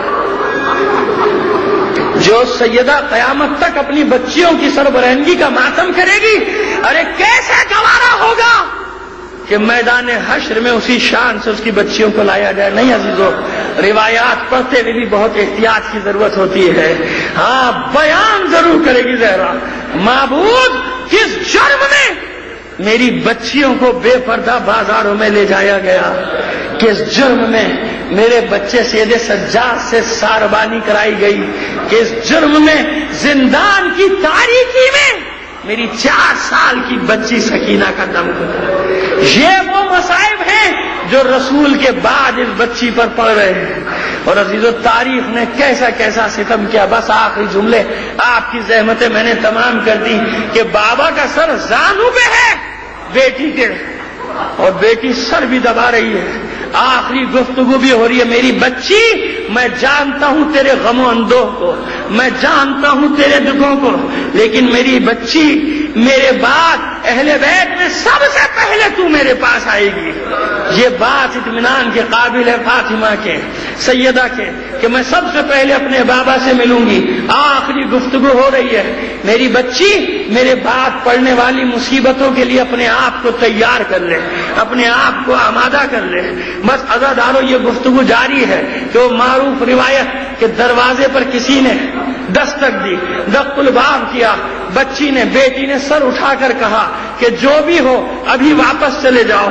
جو سیدہ قیامت تک اپنی بچیوں کی سربرہنگی کا ماتم کرے گی، ارے کیسے گوارا ہوگا کہ میدان حشر میں اسی شان سے اس کی بچیوں کو لایا جائے؟ نہیں عزیزو، روایات پڑھتے ہوئے بھی بہت احتیاط کی ضرورت ہوتی ہے۔ ہاں، بیان ضرور کرے گی زہرا، معبود کس جرم میں میری بچیوں کو بے پردہ بازاروں میں لے جایا گیا؟ کس جرم میں میرے بچے سید سجاد سے ساربانی کرائی گئی؟ کس جرم میں زندان کی تاریکی میں میری 4 سال کی بچی سکینہ کا دم گزرا؟ یہ وہ مصائب ہیں جو رسول کے بعد اس بچی پر پڑ رہے ہیں۔ اور عزیزو، تاریخ نے کیسا کیسا ستم کیا۔ بس آخری جملے، آپ کی زحمتیں میں نے تمام کر دی کہ بابا کا سر زانو پہ ہے بیٹی کے، اور بیٹی سر بھی دبا رہی ہے۔ آخری گفتگو بھی ہو رہی ہے، میری بچی، میں جانتا ہوں تیرے غم و اندوہ کو، میں جانتا ہوں تیرے دکھوں کو، لیکن میری بچی، میرے بعد اہل بیت میں سب سے پہلے تو میرے پاس آئے گی۔ یہ بات اطمینان کے قابل ہے فاطمہ کے، سیدہ کے، کہ میں سب سے پہلے اپنے بابا سے ملوں گی۔ آخری گفتگو ہو رہی ہے، میری بچی میرے بعد پڑنے والی مصیبتوں کے لیے اپنے آپ کو تیار کر لے، اپنے آپ کو آمادہ کر لے۔ بس عزادارو، یہ گفتگو جاری ہے کہ وہ معروف روایت کہ دروازے پر کسی نے دستک دی، دق الباب کیا، بچی نے، بیٹی نے سر اٹھا کر کہا کہ جو بھی ہو ابھی واپس چلے جاؤ۔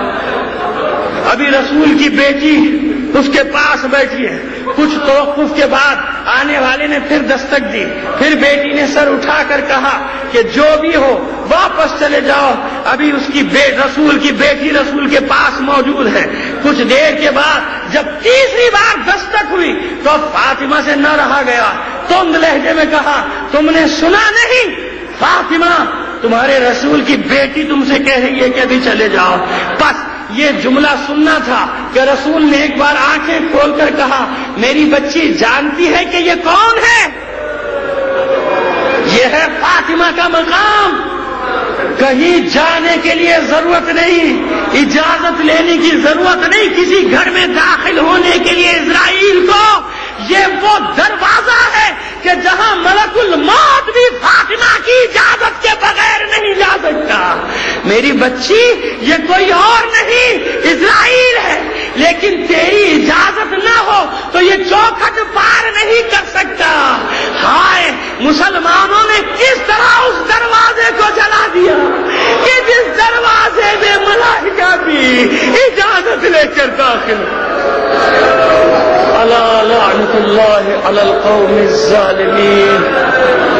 ابھی رسول کی بیٹی اس کے پاس بیٹھی ہے۔ کچھ توقف کے بعد آنے والے نے پھر دستک دی، پھر بیٹی نے سر اٹھا کر کہا کہ جو بھی ہو واپس چلے جاؤ، ابھی اس کی رسول کی بیٹی رسول کے پاس موجود ہے۔ کچھ دیر کے بعد جب تیسری بار دستک ہوئی تو فاطمہ سے نہ رہا گیا، تند لہجے میں کہا، تم نے سنا نہیں فاطمہ، تمہارے رسول کی بیٹی تم سے کہہ رہی ہے کہ ابھی چلے جاؤ۔ بس یہ جملہ سننا تھا کہ رسول نے ایک بار آنکھیں کھول کر کہا، میری بچی جانتی ہے کہ یہ کون ہے؟ یہ ہے فاطمہ کا مقام۔ کہیں جانے کے لیے ضرورت نہیں، اجازت لینے کی ضرورت نہیں، کسی گھر میں داخل ہونے کے لیے اسرائیل کو یہ وہ دروازہ ہے کہ جہاں ملک الموت بھی فاطمہ کی اجازت کے بغیر نہیں جا سکتا۔ میری بچی، یہ کوئی اور نہیں، اسرائیل ہے، لیکن تیری اجازت نہ ہو تو یہ چوکھٹ پار نہیں کر سکتا۔ ہائے، مسلمانوں نے کس طرح اس دروازے کو جلا دیا کہ جس دروازے میں ملائکہ بھی اجازت لے کر داخل۔ الا لعنت اللہ علی القوم الظالمین۔